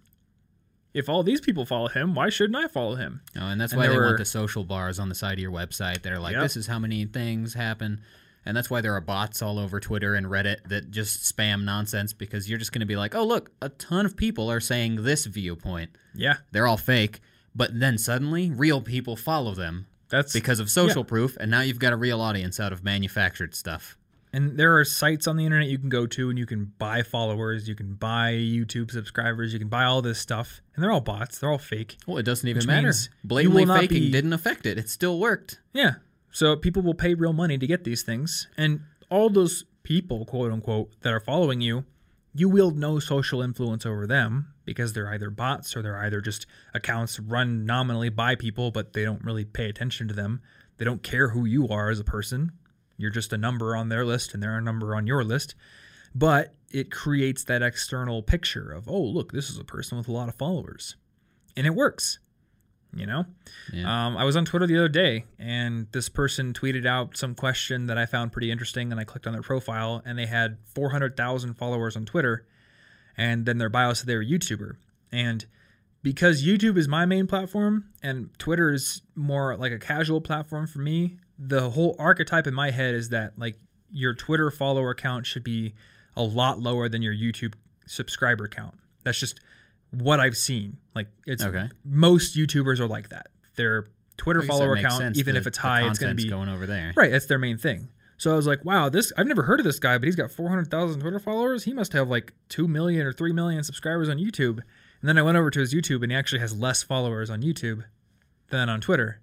If all these people follow him, why shouldn't I follow him? Oh, and that's And why there they were- want the social bars on the side of your website. They're like, Yep. this is how many things happen. And that's why there are bots all over Twitter and Reddit that just spam nonsense, because you're just going to be like, oh, look, a ton of people are saying this viewpoint. Yeah, They're all fake. But then suddenly, real people follow them that's because of social proof, and now you've got a real audience out of manufactured stuff. And there are sites on the internet you can go to and you can buy followers, you can buy YouTube subscribers, you can buy all this stuff. And they're all bots, they're all fake. Well, it doesn't even Which matter. means you Blatantly will not faking be- didn't affect it. It still worked. Yeah. So people will pay real money to get these things. And all those people, quote unquote, that are following you, you wield no social influence over them because they're either bots or they're either just accounts run nominally by people, but they don't really pay attention to them. They don't care who you are as a person. You're just a number on their list and they're a number on your list. But it creates that external picture of, oh, look, this is a person with a lot of followers. And it works, you know? Yeah. I was on Twitter the other day and this person tweeted out some question that I found pretty interesting, and I clicked on their profile and they had 400,000 followers on Twitter, and then their bio said they were a YouTuber. And because YouTube is my main platform and Twitter is more like a casual platform for me, the whole archetype in my head is that like your Twitter follower count should be a lot lower than your YouTube subscriber count. That's just what I've seen. Like it's Okay. most YouTubers are like that. Their Twitter I guess that follower makes count, sense. even The- if it's the high, it's going to content's be going over there. right. That's their main thing. So I was like, wow, I've never heard of this guy, but he's got 400,000 Twitter followers. He must have like 2 million or 3 million subscribers on YouTube. And then I went over to his YouTube and he actually has less followers on YouTube than on Twitter.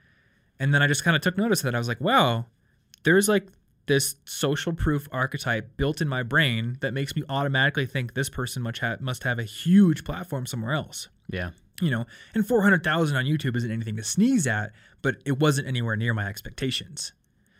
And then I just kind of took notice of that. I was like, wow, there's like this social proof archetype built in my brain that makes me automatically think this person must have a huge platform somewhere else. Yeah. You know, and 400,000 on YouTube isn't anything to sneeze at, but it wasn't anywhere near my expectations.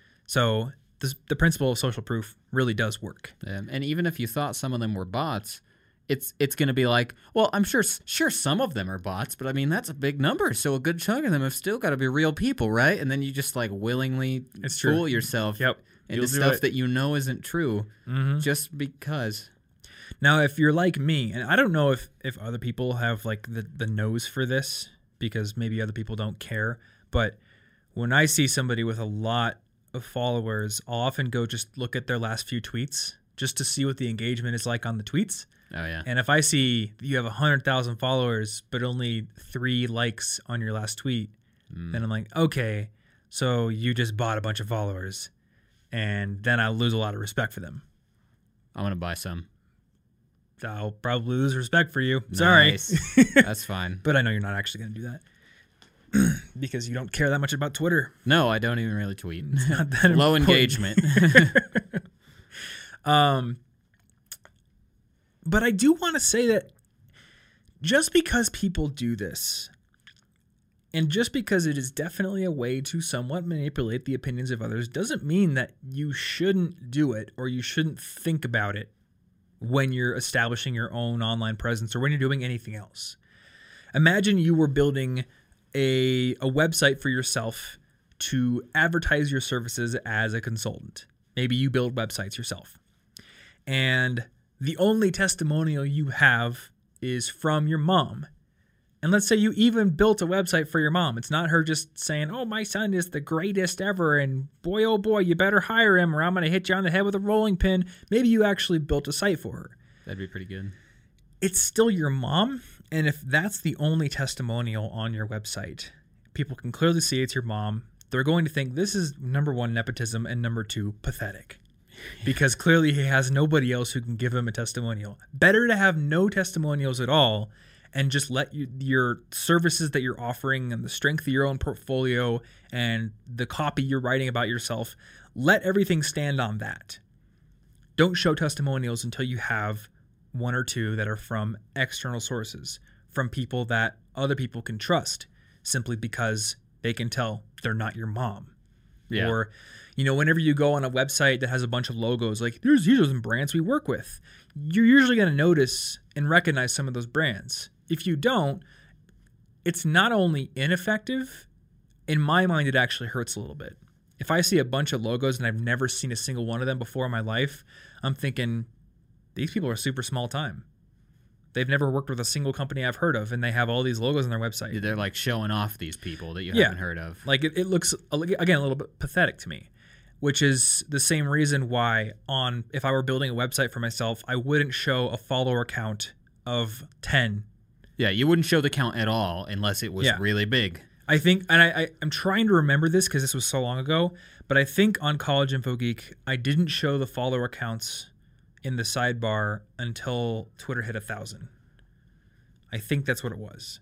So the principle of social proof really does work. And even if you thought some of them were bots, it's going to be like, well, I'm sure some of them are bots, but I mean, that's a big number. So a good chunk of them have still got to be real people, right? And then you just like willingly fool yourself into stuff that you know isn't true just because. Now, if you're like me, and I don't know if other people have like the nose for this, because maybe other people don't care, but when I see somebody with a lot of followers, I'll often go just look at their last few tweets just to see what the engagement is like on the tweets. Oh, yeah. And if I see you have 100,000 followers, but only 3 likes on your last tweet, then I'm like, okay, so you just bought a bunch of followers. And then I'll lose a lot of respect for them. I want to buy some. I'll probably lose respect for you. Sorry. Nice. That's fine. But I know you're not actually going to do that. Because you don't care that much about Twitter. No, I don't even really tweet. It's not that Low important. engagement. But I do want to say that just because people do this, and just because it is definitely a way to somewhat manipulate the opinions of others, doesn't mean that you shouldn't do it or you shouldn't think about it when you're establishing your own online presence or when you're doing anything else. Imagine you were building a website for yourself to advertise your services as a consultant. Maybe you build websites yourself. And the only testimonial you have is from your mom. And let's say you even built a website for your mom. It's not her just saying, oh, my son is the greatest ever, and boy, oh boy, you better hire him or I'm going to hit you on the head with a rolling pin. Maybe you actually built a site for her. That'd be pretty good. It's still your mom. And if that's the only testimonial on your website, people can clearly see it's your mom. They're going to think this is, number one, nepotism, and number two, pathetic. Because clearly he has nobody else who can give him a testimonial. Better to have no testimonials at all and just let your services that you're offering and the strength of your own portfolio and the copy you're writing about yourself, let everything stand on that. Don't show testimonials until you have 1 or 2 that are from external sources, from people that other people can trust, simply because they can tell they're not your mom. Yeah. Or, whenever you go on a website that has a bunch of logos, like these are some brands we work with, you're usually going to notice and recognize some of those brands. If you don't, it's not only ineffective, in my mind, it actually hurts a little bit. If I see a bunch of logos and I've never seen a single one of them before in my life, I'm thinking, these people are super small time. They've never worked with a single company I've heard of, and they have all these logos on their website. They're like showing off these people that you haven't heard of. Like it looks, again, a little bit pathetic to me, which is the same reason why if I were building a website for myself, I wouldn't show a follower count of 10. Yeah, you wouldn't show the count at all unless it was really big. I think, and I'm trying to remember this because this was so long ago, but I think on College Info Geek, I didn't show the follower counts in the sidebar until Twitter hit 1,000. I think that's what it was.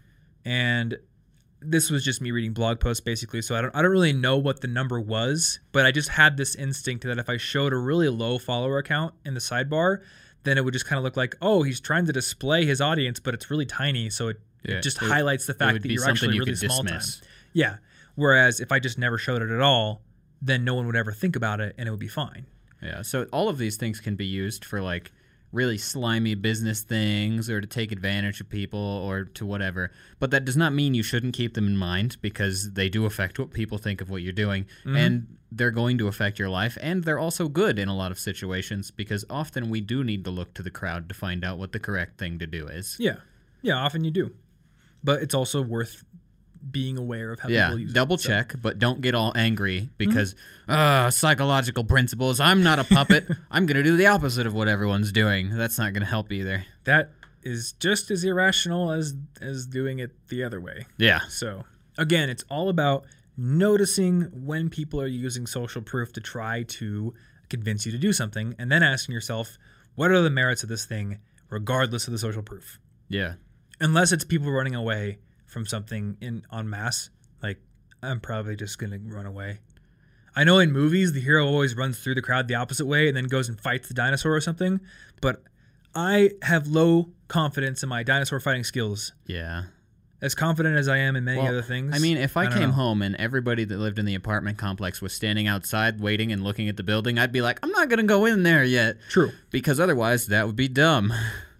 And this was just me reading blog posts basically, so I don't really know what the number was, but I just had this instinct that if I showed a really low follower count in the sidebar, then it would just kind of look like, oh, he's trying to display his audience, but it's really tiny, so it just highlights the fact that you're actually really small time. Yeah. Whereas if I just never showed it at all, then no one would ever think about it, and it would be fine. Yeah. So all of these things can be used for like really slimy business things or to take advantage of people or to whatever. But that does not mean you shouldn't keep them in mind, because they do affect what people think of what you're doing. And they're going to affect your life. And they're also good in a lot of situations, because often we do need to look to the crowd to find out what the correct thing to do is. Yeah. Yeah, often you do. But it's also worth being aware of how people use it. Double check, but don't get all angry because psychological principles. I'm not a puppet. I'm going to do the opposite of what everyone's doing. That's not going to help either. That is just as irrational as doing it the other way. Yeah. So, again, it's all about noticing when people are using social proof to try to convince you to do something, and then asking yourself, what are the merits of this thing, regardless of the social proof? Yeah. Unless it's people running away from something en masse, like, I'm probably just going to run away. I know in movies, the hero always runs through the crowd the opposite way and then goes and fights the dinosaur or something, but I have low confidence in my dinosaur fighting skills. Yeah. As confident as I am in many other things. I mean, if I came home and everybody that lived in the apartment complex was standing outside waiting and looking at the building, I'd be like, I'm not going to go in there yet. True. Because otherwise, that would be dumb.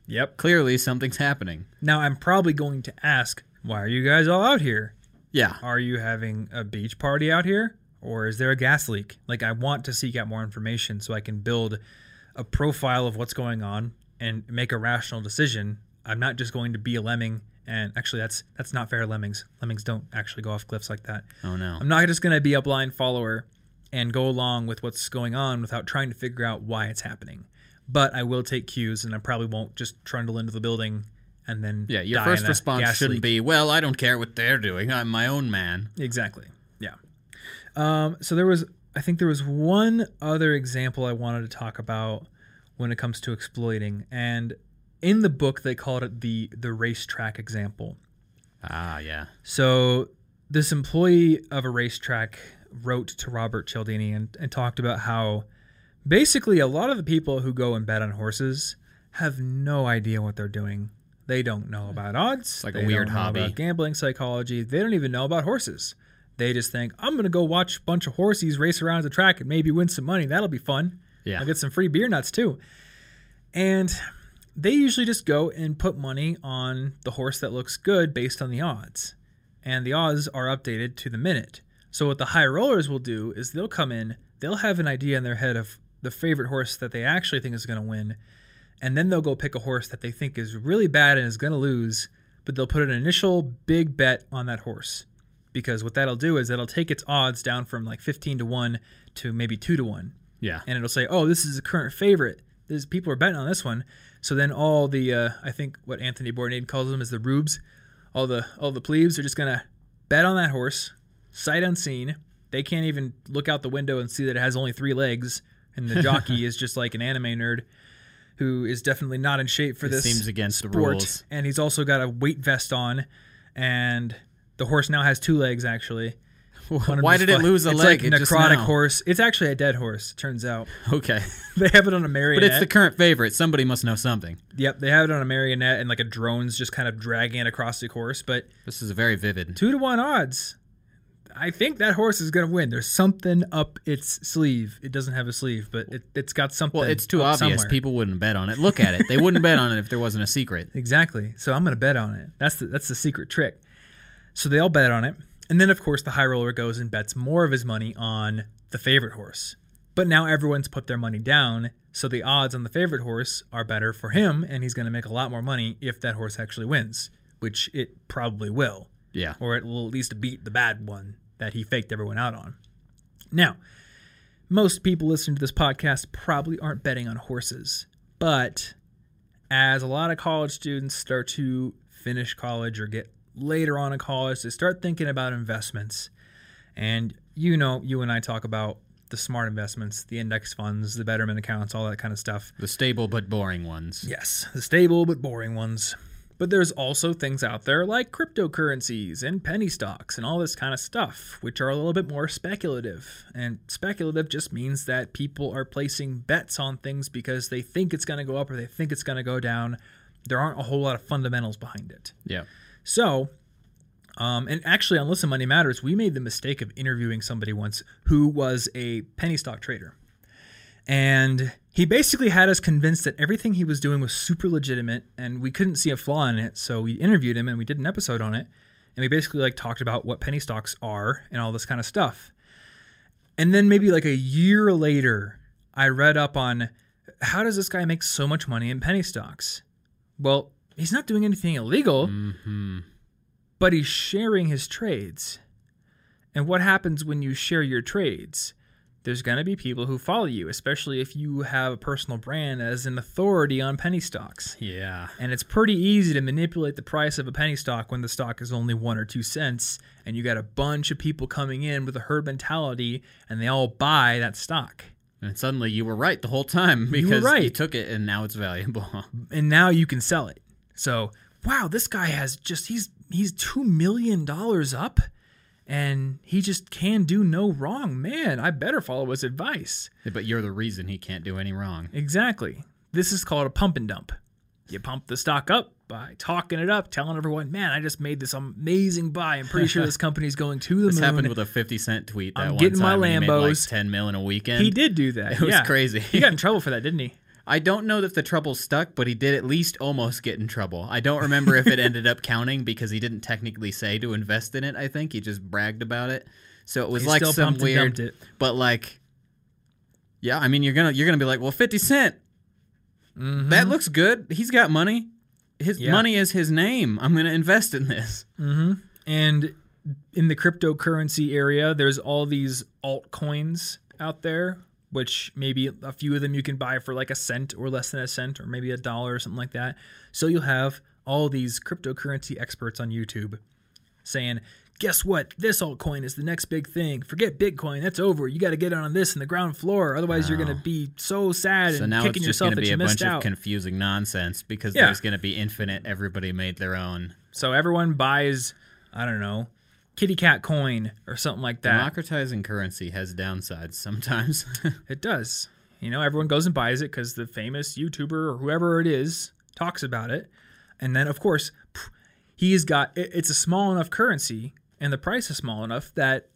Yep. Clearly, something's happening. Now, I'm probably going to ask, why are you guys all out here? Yeah. Are you having a beach party out here? Or is there a gas leak? Like, I want to seek out more information so I can build a profile of what's going on and make a rational decision. I'm not just going to be a lemming. And actually, that's not fair to lemmings. Lemmings don't actually go off cliffs like that. Oh, no. I'm not just going to be a blind follower and go along with what's going on without trying to figure out why it's happening. But I will take cues, and I probably won't just trundle into the building and then Yeah, your die first in a response gas shouldn't leak. be, well, I don't care what they're doing. I'm my own man. Exactly. Yeah. So I think there was one other example I wanted to talk about when it comes to exploiting, and in the book they called it the racetrack example. Ah, yeah. So this employee of a racetrack wrote to Robert Cialdini and talked about how basically a lot of the people who go and bet on horses have no idea what they're doing. They don't know about odds. It's like they a weird don't know hobby. about gambling psychology. They don't even know about horses. They just think, I'm going to go watch a bunch of horses race around the track and maybe win some money. That'll be fun. Yeah. I'll get some free beer nuts too. And they usually just go and put money on the horse that looks good based on the odds. And the odds are updated to the minute. So what the high rollers will do is they'll come in, they'll have an idea in their head of the favorite horse that they actually think is going to win. And then they'll go pick a horse that they think is really bad and is going to lose, but they'll put an initial big bet on that horse. Because what that'll do is it'll take its odds down from like 15-1 to maybe 2-1. Yeah. And it'll say, oh, this is a current favorite. People are betting on this one. So then all the, I think what Anthony Bourdain calls them is the rubes. All the plebes are just going to bet on that horse, sight unseen. They can't even look out the window and see that it has only 3 legs. And the jockey is just like an anime nerd who is definitely not in shape for this seems against sport. the rules. And he's also got a weight vest on. And the horse now has 2 legs, actually. Why did it lose a it's leg? Like It just necrotic now? horse. It's actually a dead horse, it turns out. Okay. They have it on a marionette. But it's the current favorite. Somebody must know something. Yep, they have it on a marionette and like a drone's just kind of dragging it across the course. But This is very vivid. 2-1 odds. I think that horse is going to win. There's something up its sleeve. It doesn't have a sleeve, but it's got something. Well, it's too up obvious. somewhere. People wouldn't bet on it. Look at it. They wouldn't bet on it if there wasn't a secret. Exactly. So I'm going to bet on it. That's the secret trick. So they all bet on it. And then, of course, the high roller goes and bets more of his money on the favorite horse. But now everyone's put their money down, so the odds on the favorite horse are better for him, and he's going to make a lot more money if that horse actually wins, which it probably will. Yeah. Or it will at least beat the bad one that he faked everyone out on. Now, most people listening to this podcast probably aren't betting on horses, but as a lot of college students start to finish college or get later on in college, they start thinking about investments. And you and I talk about the smart investments, the index funds, the betterment accounts, all that kind of stuff. The stable but boring ones. Yes, the stable but boring ones. But there's also things out there like cryptocurrencies and penny stocks and all this kind of stuff, which are a little bit more speculative. And speculative just means that people are placing bets on things because they think it's going to go up or they think it's going to go down. There aren't a whole lot of fundamentals behind it. Yeah. So, and actually on Listen Money Matters, we made the mistake of interviewing somebody once who was a penny stock trader. And he basically had us convinced that everything he was doing was super legitimate and we couldn't see a flaw in it. So we interviewed him and we did an episode on it. And we basically talked about what penny stocks are and all this kind of stuff. And then maybe a year later, I read up on how does this guy make so much money in penny stocks? Well, he's not doing anything illegal, but he's sharing his trades. And what happens when you share your trades? There's going to be people who follow you, especially if you have a personal brand as an authority on penny stocks. Yeah. And it's pretty easy to manipulate the price of a penny stock when the stock is only 1 or 2 cents, and you got a bunch of people coming in with a herd mentality, and they all buy that stock. And suddenly you were right the whole time because You were right. you took it and now it's valuable. And now you can sell it. So, wow, this guy has he's $2 million up. And he just can do no wrong. Man, I better follow his advice. But you're the reason he can't do any wrong. Exactly. This is called a pump and dump. You pump the stock up by talking it up, telling everyone, man, I just made this amazing buy. I'm pretty sure this company's going to the moon. This happened with a 50-cent tweet that I'm one getting my time. He made Lambos. $10 million a weekend. He did do that. It was crazy. He got in trouble for that, didn't he? I don't know that the trouble stuck, but he did at least almost get in trouble. I don't remember if it ended up counting because he didn't technically say to invest in it. I think he just bragged about it. So it was He like still some pumped and weird, dumped it. but like, yeah. I mean, you're gonna be like, well, 50 Cent. Mm-hmm. That looks good. He's got money. His Yeah. money is his name. I'm gonna invest in this. Mm-hmm. And in the cryptocurrency area, there's all these altcoins out there, which maybe a few of them you can buy for like a cent or less than a cent, or maybe $1 or something like that. So you'll have all these cryptocurrency experts on YouTube saying, guess what? This altcoin is the next big thing. Forget Bitcoin. That's over. You got to get on this in the ground floor. Otherwise, you're going to be so sad So and now kicking it's just yourself going to that be you a bunch missed of out. confusing nonsense because Yeah. there's going to be infinite. Everybody made their own. So everyone buys, I don't know, kitty cat coin or something like that. Democratizing currency has downsides sometimes. It does. You know, everyone goes and buys it because the famous YouTuber or whoever it is talks about it. And then, of course, he's got it's a small enough currency and the price is small enough that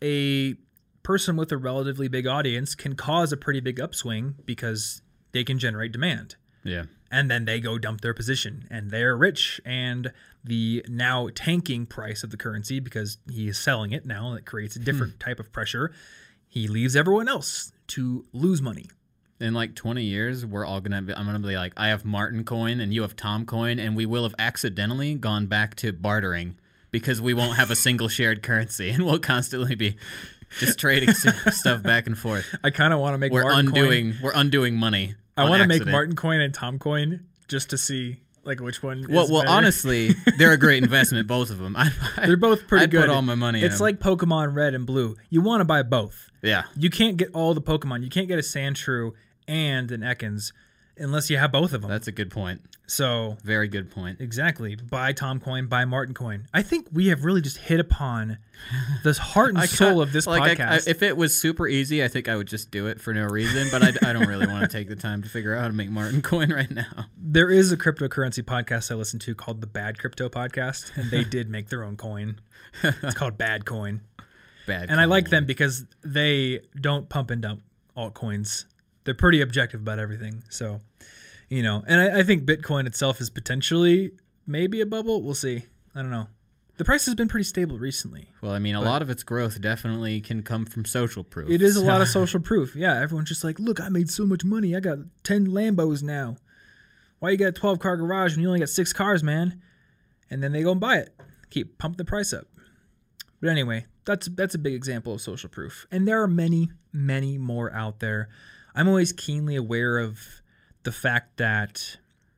a person with a relatively big audience can cause a pretty big upswing because they can generate demand. Yeah. And then they go dump their position and they're rich. And the now tanking price of the currency, because he is selling it now, that creates a different type of pressure. He leaves everyone else to lose money. In like 20 years, I'm going to be like, I have Martin coin and you have Tom coin, and we will have accidentally gone back to bartering because we won't have a single shared currency and we'll constantly be just trading stuff back and forth. I kind of want to make We're Martin coin. undoing money. I want to make accident. Martin coin and Tom coin just to see like which one. Well, is better. honestly, they're a great investment, both of them. They're both pretty I'd good. put all my money in It's them. like Pokemon Red and Blue. You want to buy both. Yeah. You can't get all the Pokemon. You can't get a Sandshrew and an Ekans unless you have both of them. That's a good point. So Very good point. exactly, buy Tom coin, buy Martin coin. I think we have really just hit upon the heart and soul of this podcast. If it was super easy, I think I would just do it for no reason, but I don't really want to take the time to figure out how to make Martin coin right now. There is a cryptocurrency podcast I listen to called the Bad Crypto Podcast, and they did make their own coin. It's called Bad Coin. Bad. And I like them because they don't pump and dump altcoins. They're pretty objective about everything. So, you know, and I think Bitcoin itself is potentially maybe a bubble. We'll see. I don't know. The price has been pretty stable recently. Well, I mean, a lot of its growth definitely can come from social proof. It is a lot of social proof. Yeah, everyone's just like, look, I made so much money. I got 10 Lambos now. Why you got a 12-car garage when you only got 6 cars, man? And then they go and buy it. Keep pumping the price up. But anyway, that's a big example of social proof. And there are many, many more out there. I'm always keenly aware of the fact that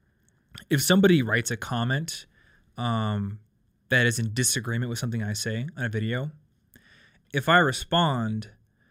if somebody writes a comment that is in disagreement with something I say on a video, if I respond,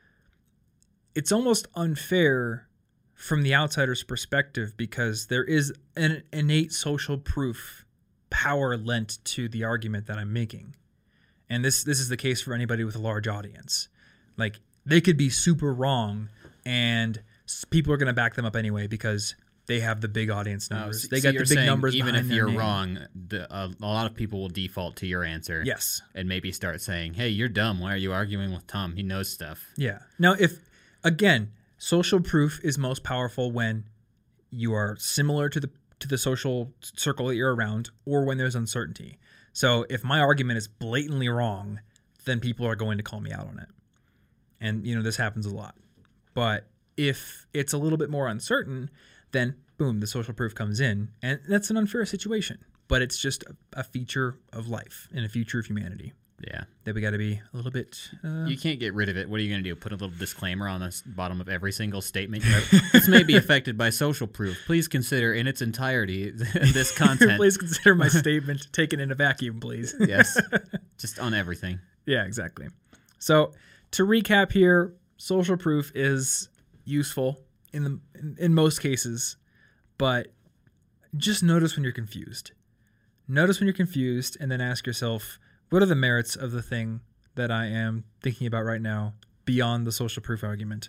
it's almost unfair from the outsider's perspective because there is an innate social proof power lent to the argument that I'm making. And this is the case for anybody with a large audience. Like, they could be super wrong and people are going to back them up anyway because they have the big audience numbers. They got the big numbers even behind if their you're name. wrong, a lot of people will default to your answer. Yes. And maybe start saying, hey, you're dumb. Why are you arguing with Tom? He knows stuff. Yeah. Now, again, social proof is most powerful when you are similar to the social circle that you're around or when there's uncertainty. So if my argument is blatantly wrong, then people are going to call me out on it. And, you know, this happens a lot. But if it's a little bit more uncertain, then boom, the social proof comes in. And that's an unfair situation. But it's just a feature of life and a feature of humanity Yeah. that we got to be a little bit... You can't get rid of it. What are you going to do? Put a little disclaimer on the bottom of every single statement? This may be affected by social proof. Please consider in its entirety this content. Please consider my statement taken in a vacuum, please. Yes. Just on everything. Yeah, exactly. So to recap here, social proof is useful in most cases, but just notice when you're confused. Notice when you're confused and then ask yourself, what are the merits of the thing that I am thinking about right now beyond the social proof argument?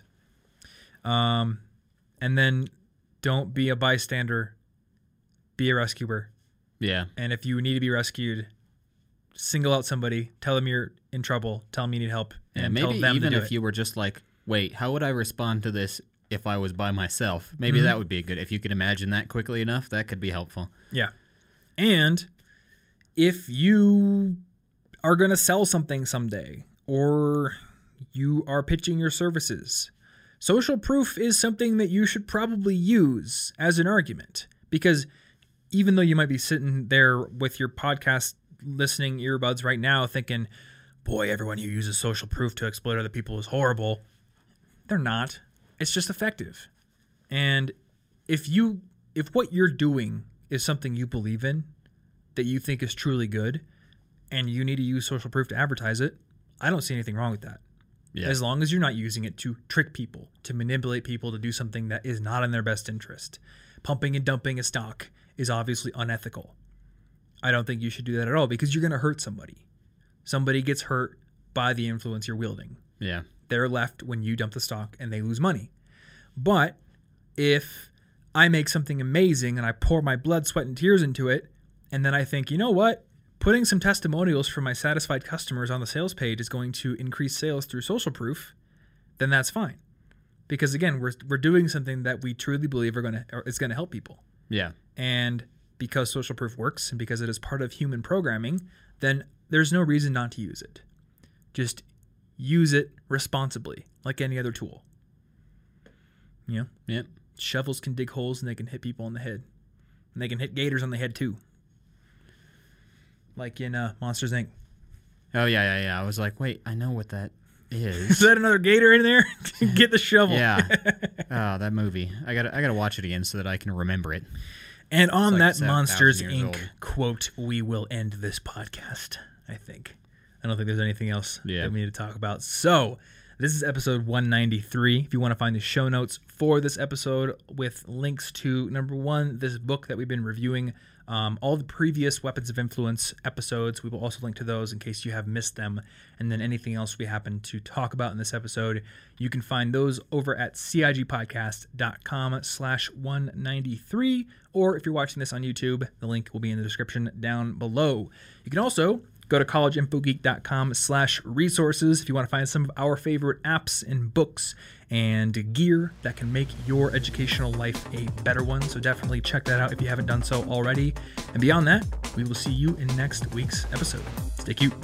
And then don't be a bystander, be a rescuer. Yeah. And if you need to be rescued, single out somebody, tell them you're in trouble, tell them you need help, Yeah, and tell maybe them even to do if it. you were just like, wait, how would I respond to this if I was by myself. Maybe that would be a good, if you could imagine that quickly enough, that could be helpful. Yeah. And if you are going to sell something someday, or you are pitching your services, social proof is something that you should probably use as an argument. Because even though you might be sitting there with your podcast listening earbuds right now thinking, boy, everyone who uses social proof to exploit other people is horrible. They're not. It's just effective. And if what you're doing is something you believe in, that you think is truly good, and you need to use social proof to advertise it, I don't see anything wrong with that. Yeah. As long as you're not using it to trick people, to manipulate people to do something that is not in their best interest. Pumping and dumping a stock is obviously unethical. I don't think you should do that at all, because you're going to hurt somebody. Somebody gets hurt by the influence you're wielding. Yeah. They're left when you dump the stock and they lose money. But if I make something amazing and I pour my blood, sweat, and tears into it, and then I think, you know what? Putting some testimonials from my satisfied customers on the sales page is going to increase sales through social proof, then that's fine. Because again, we're doing something that we truly believe is going to help people. Yeah. And because social proof works and because it is part of human programming, then there's no reason not to use it. Just use it responsibly, like any other tool. You know? Yep. Shovels can dig holes and they can hit people on the head. And they can hit gators on the head too. Like in Monsters, Inc. Oh, yeah. I was like, wait, I know what that Is is. that another gator in there? Get the shovel. Yeah. Oh, that movie. I gotta watch it again so that I can remember it. And on It's like that 7,000 Monsters, years Inc. old. quote, we will end this podcast, I think. I don't think there's anything else Yeah. that we need to talk about. So, this is episode 193. If you want to find the show notes for this episode with links to, number one, this book that we've been reviewing, all the previous Weapons of Influence episodes, we will also link to those in case you have missed them. And then anything else we happen to talk about in this episode, you can find those over at cigpodcast.com/193. Or if you're watching this on YouTube, the link will be in the description down below. You can also go to collegeinfogeek.com/resources if you want to find some of our favorite apps and books and gear that can make your educational life a better one. So definitely check that out if you haven't done so already. And beyond that, we will see you in next week's episode. Stay cute.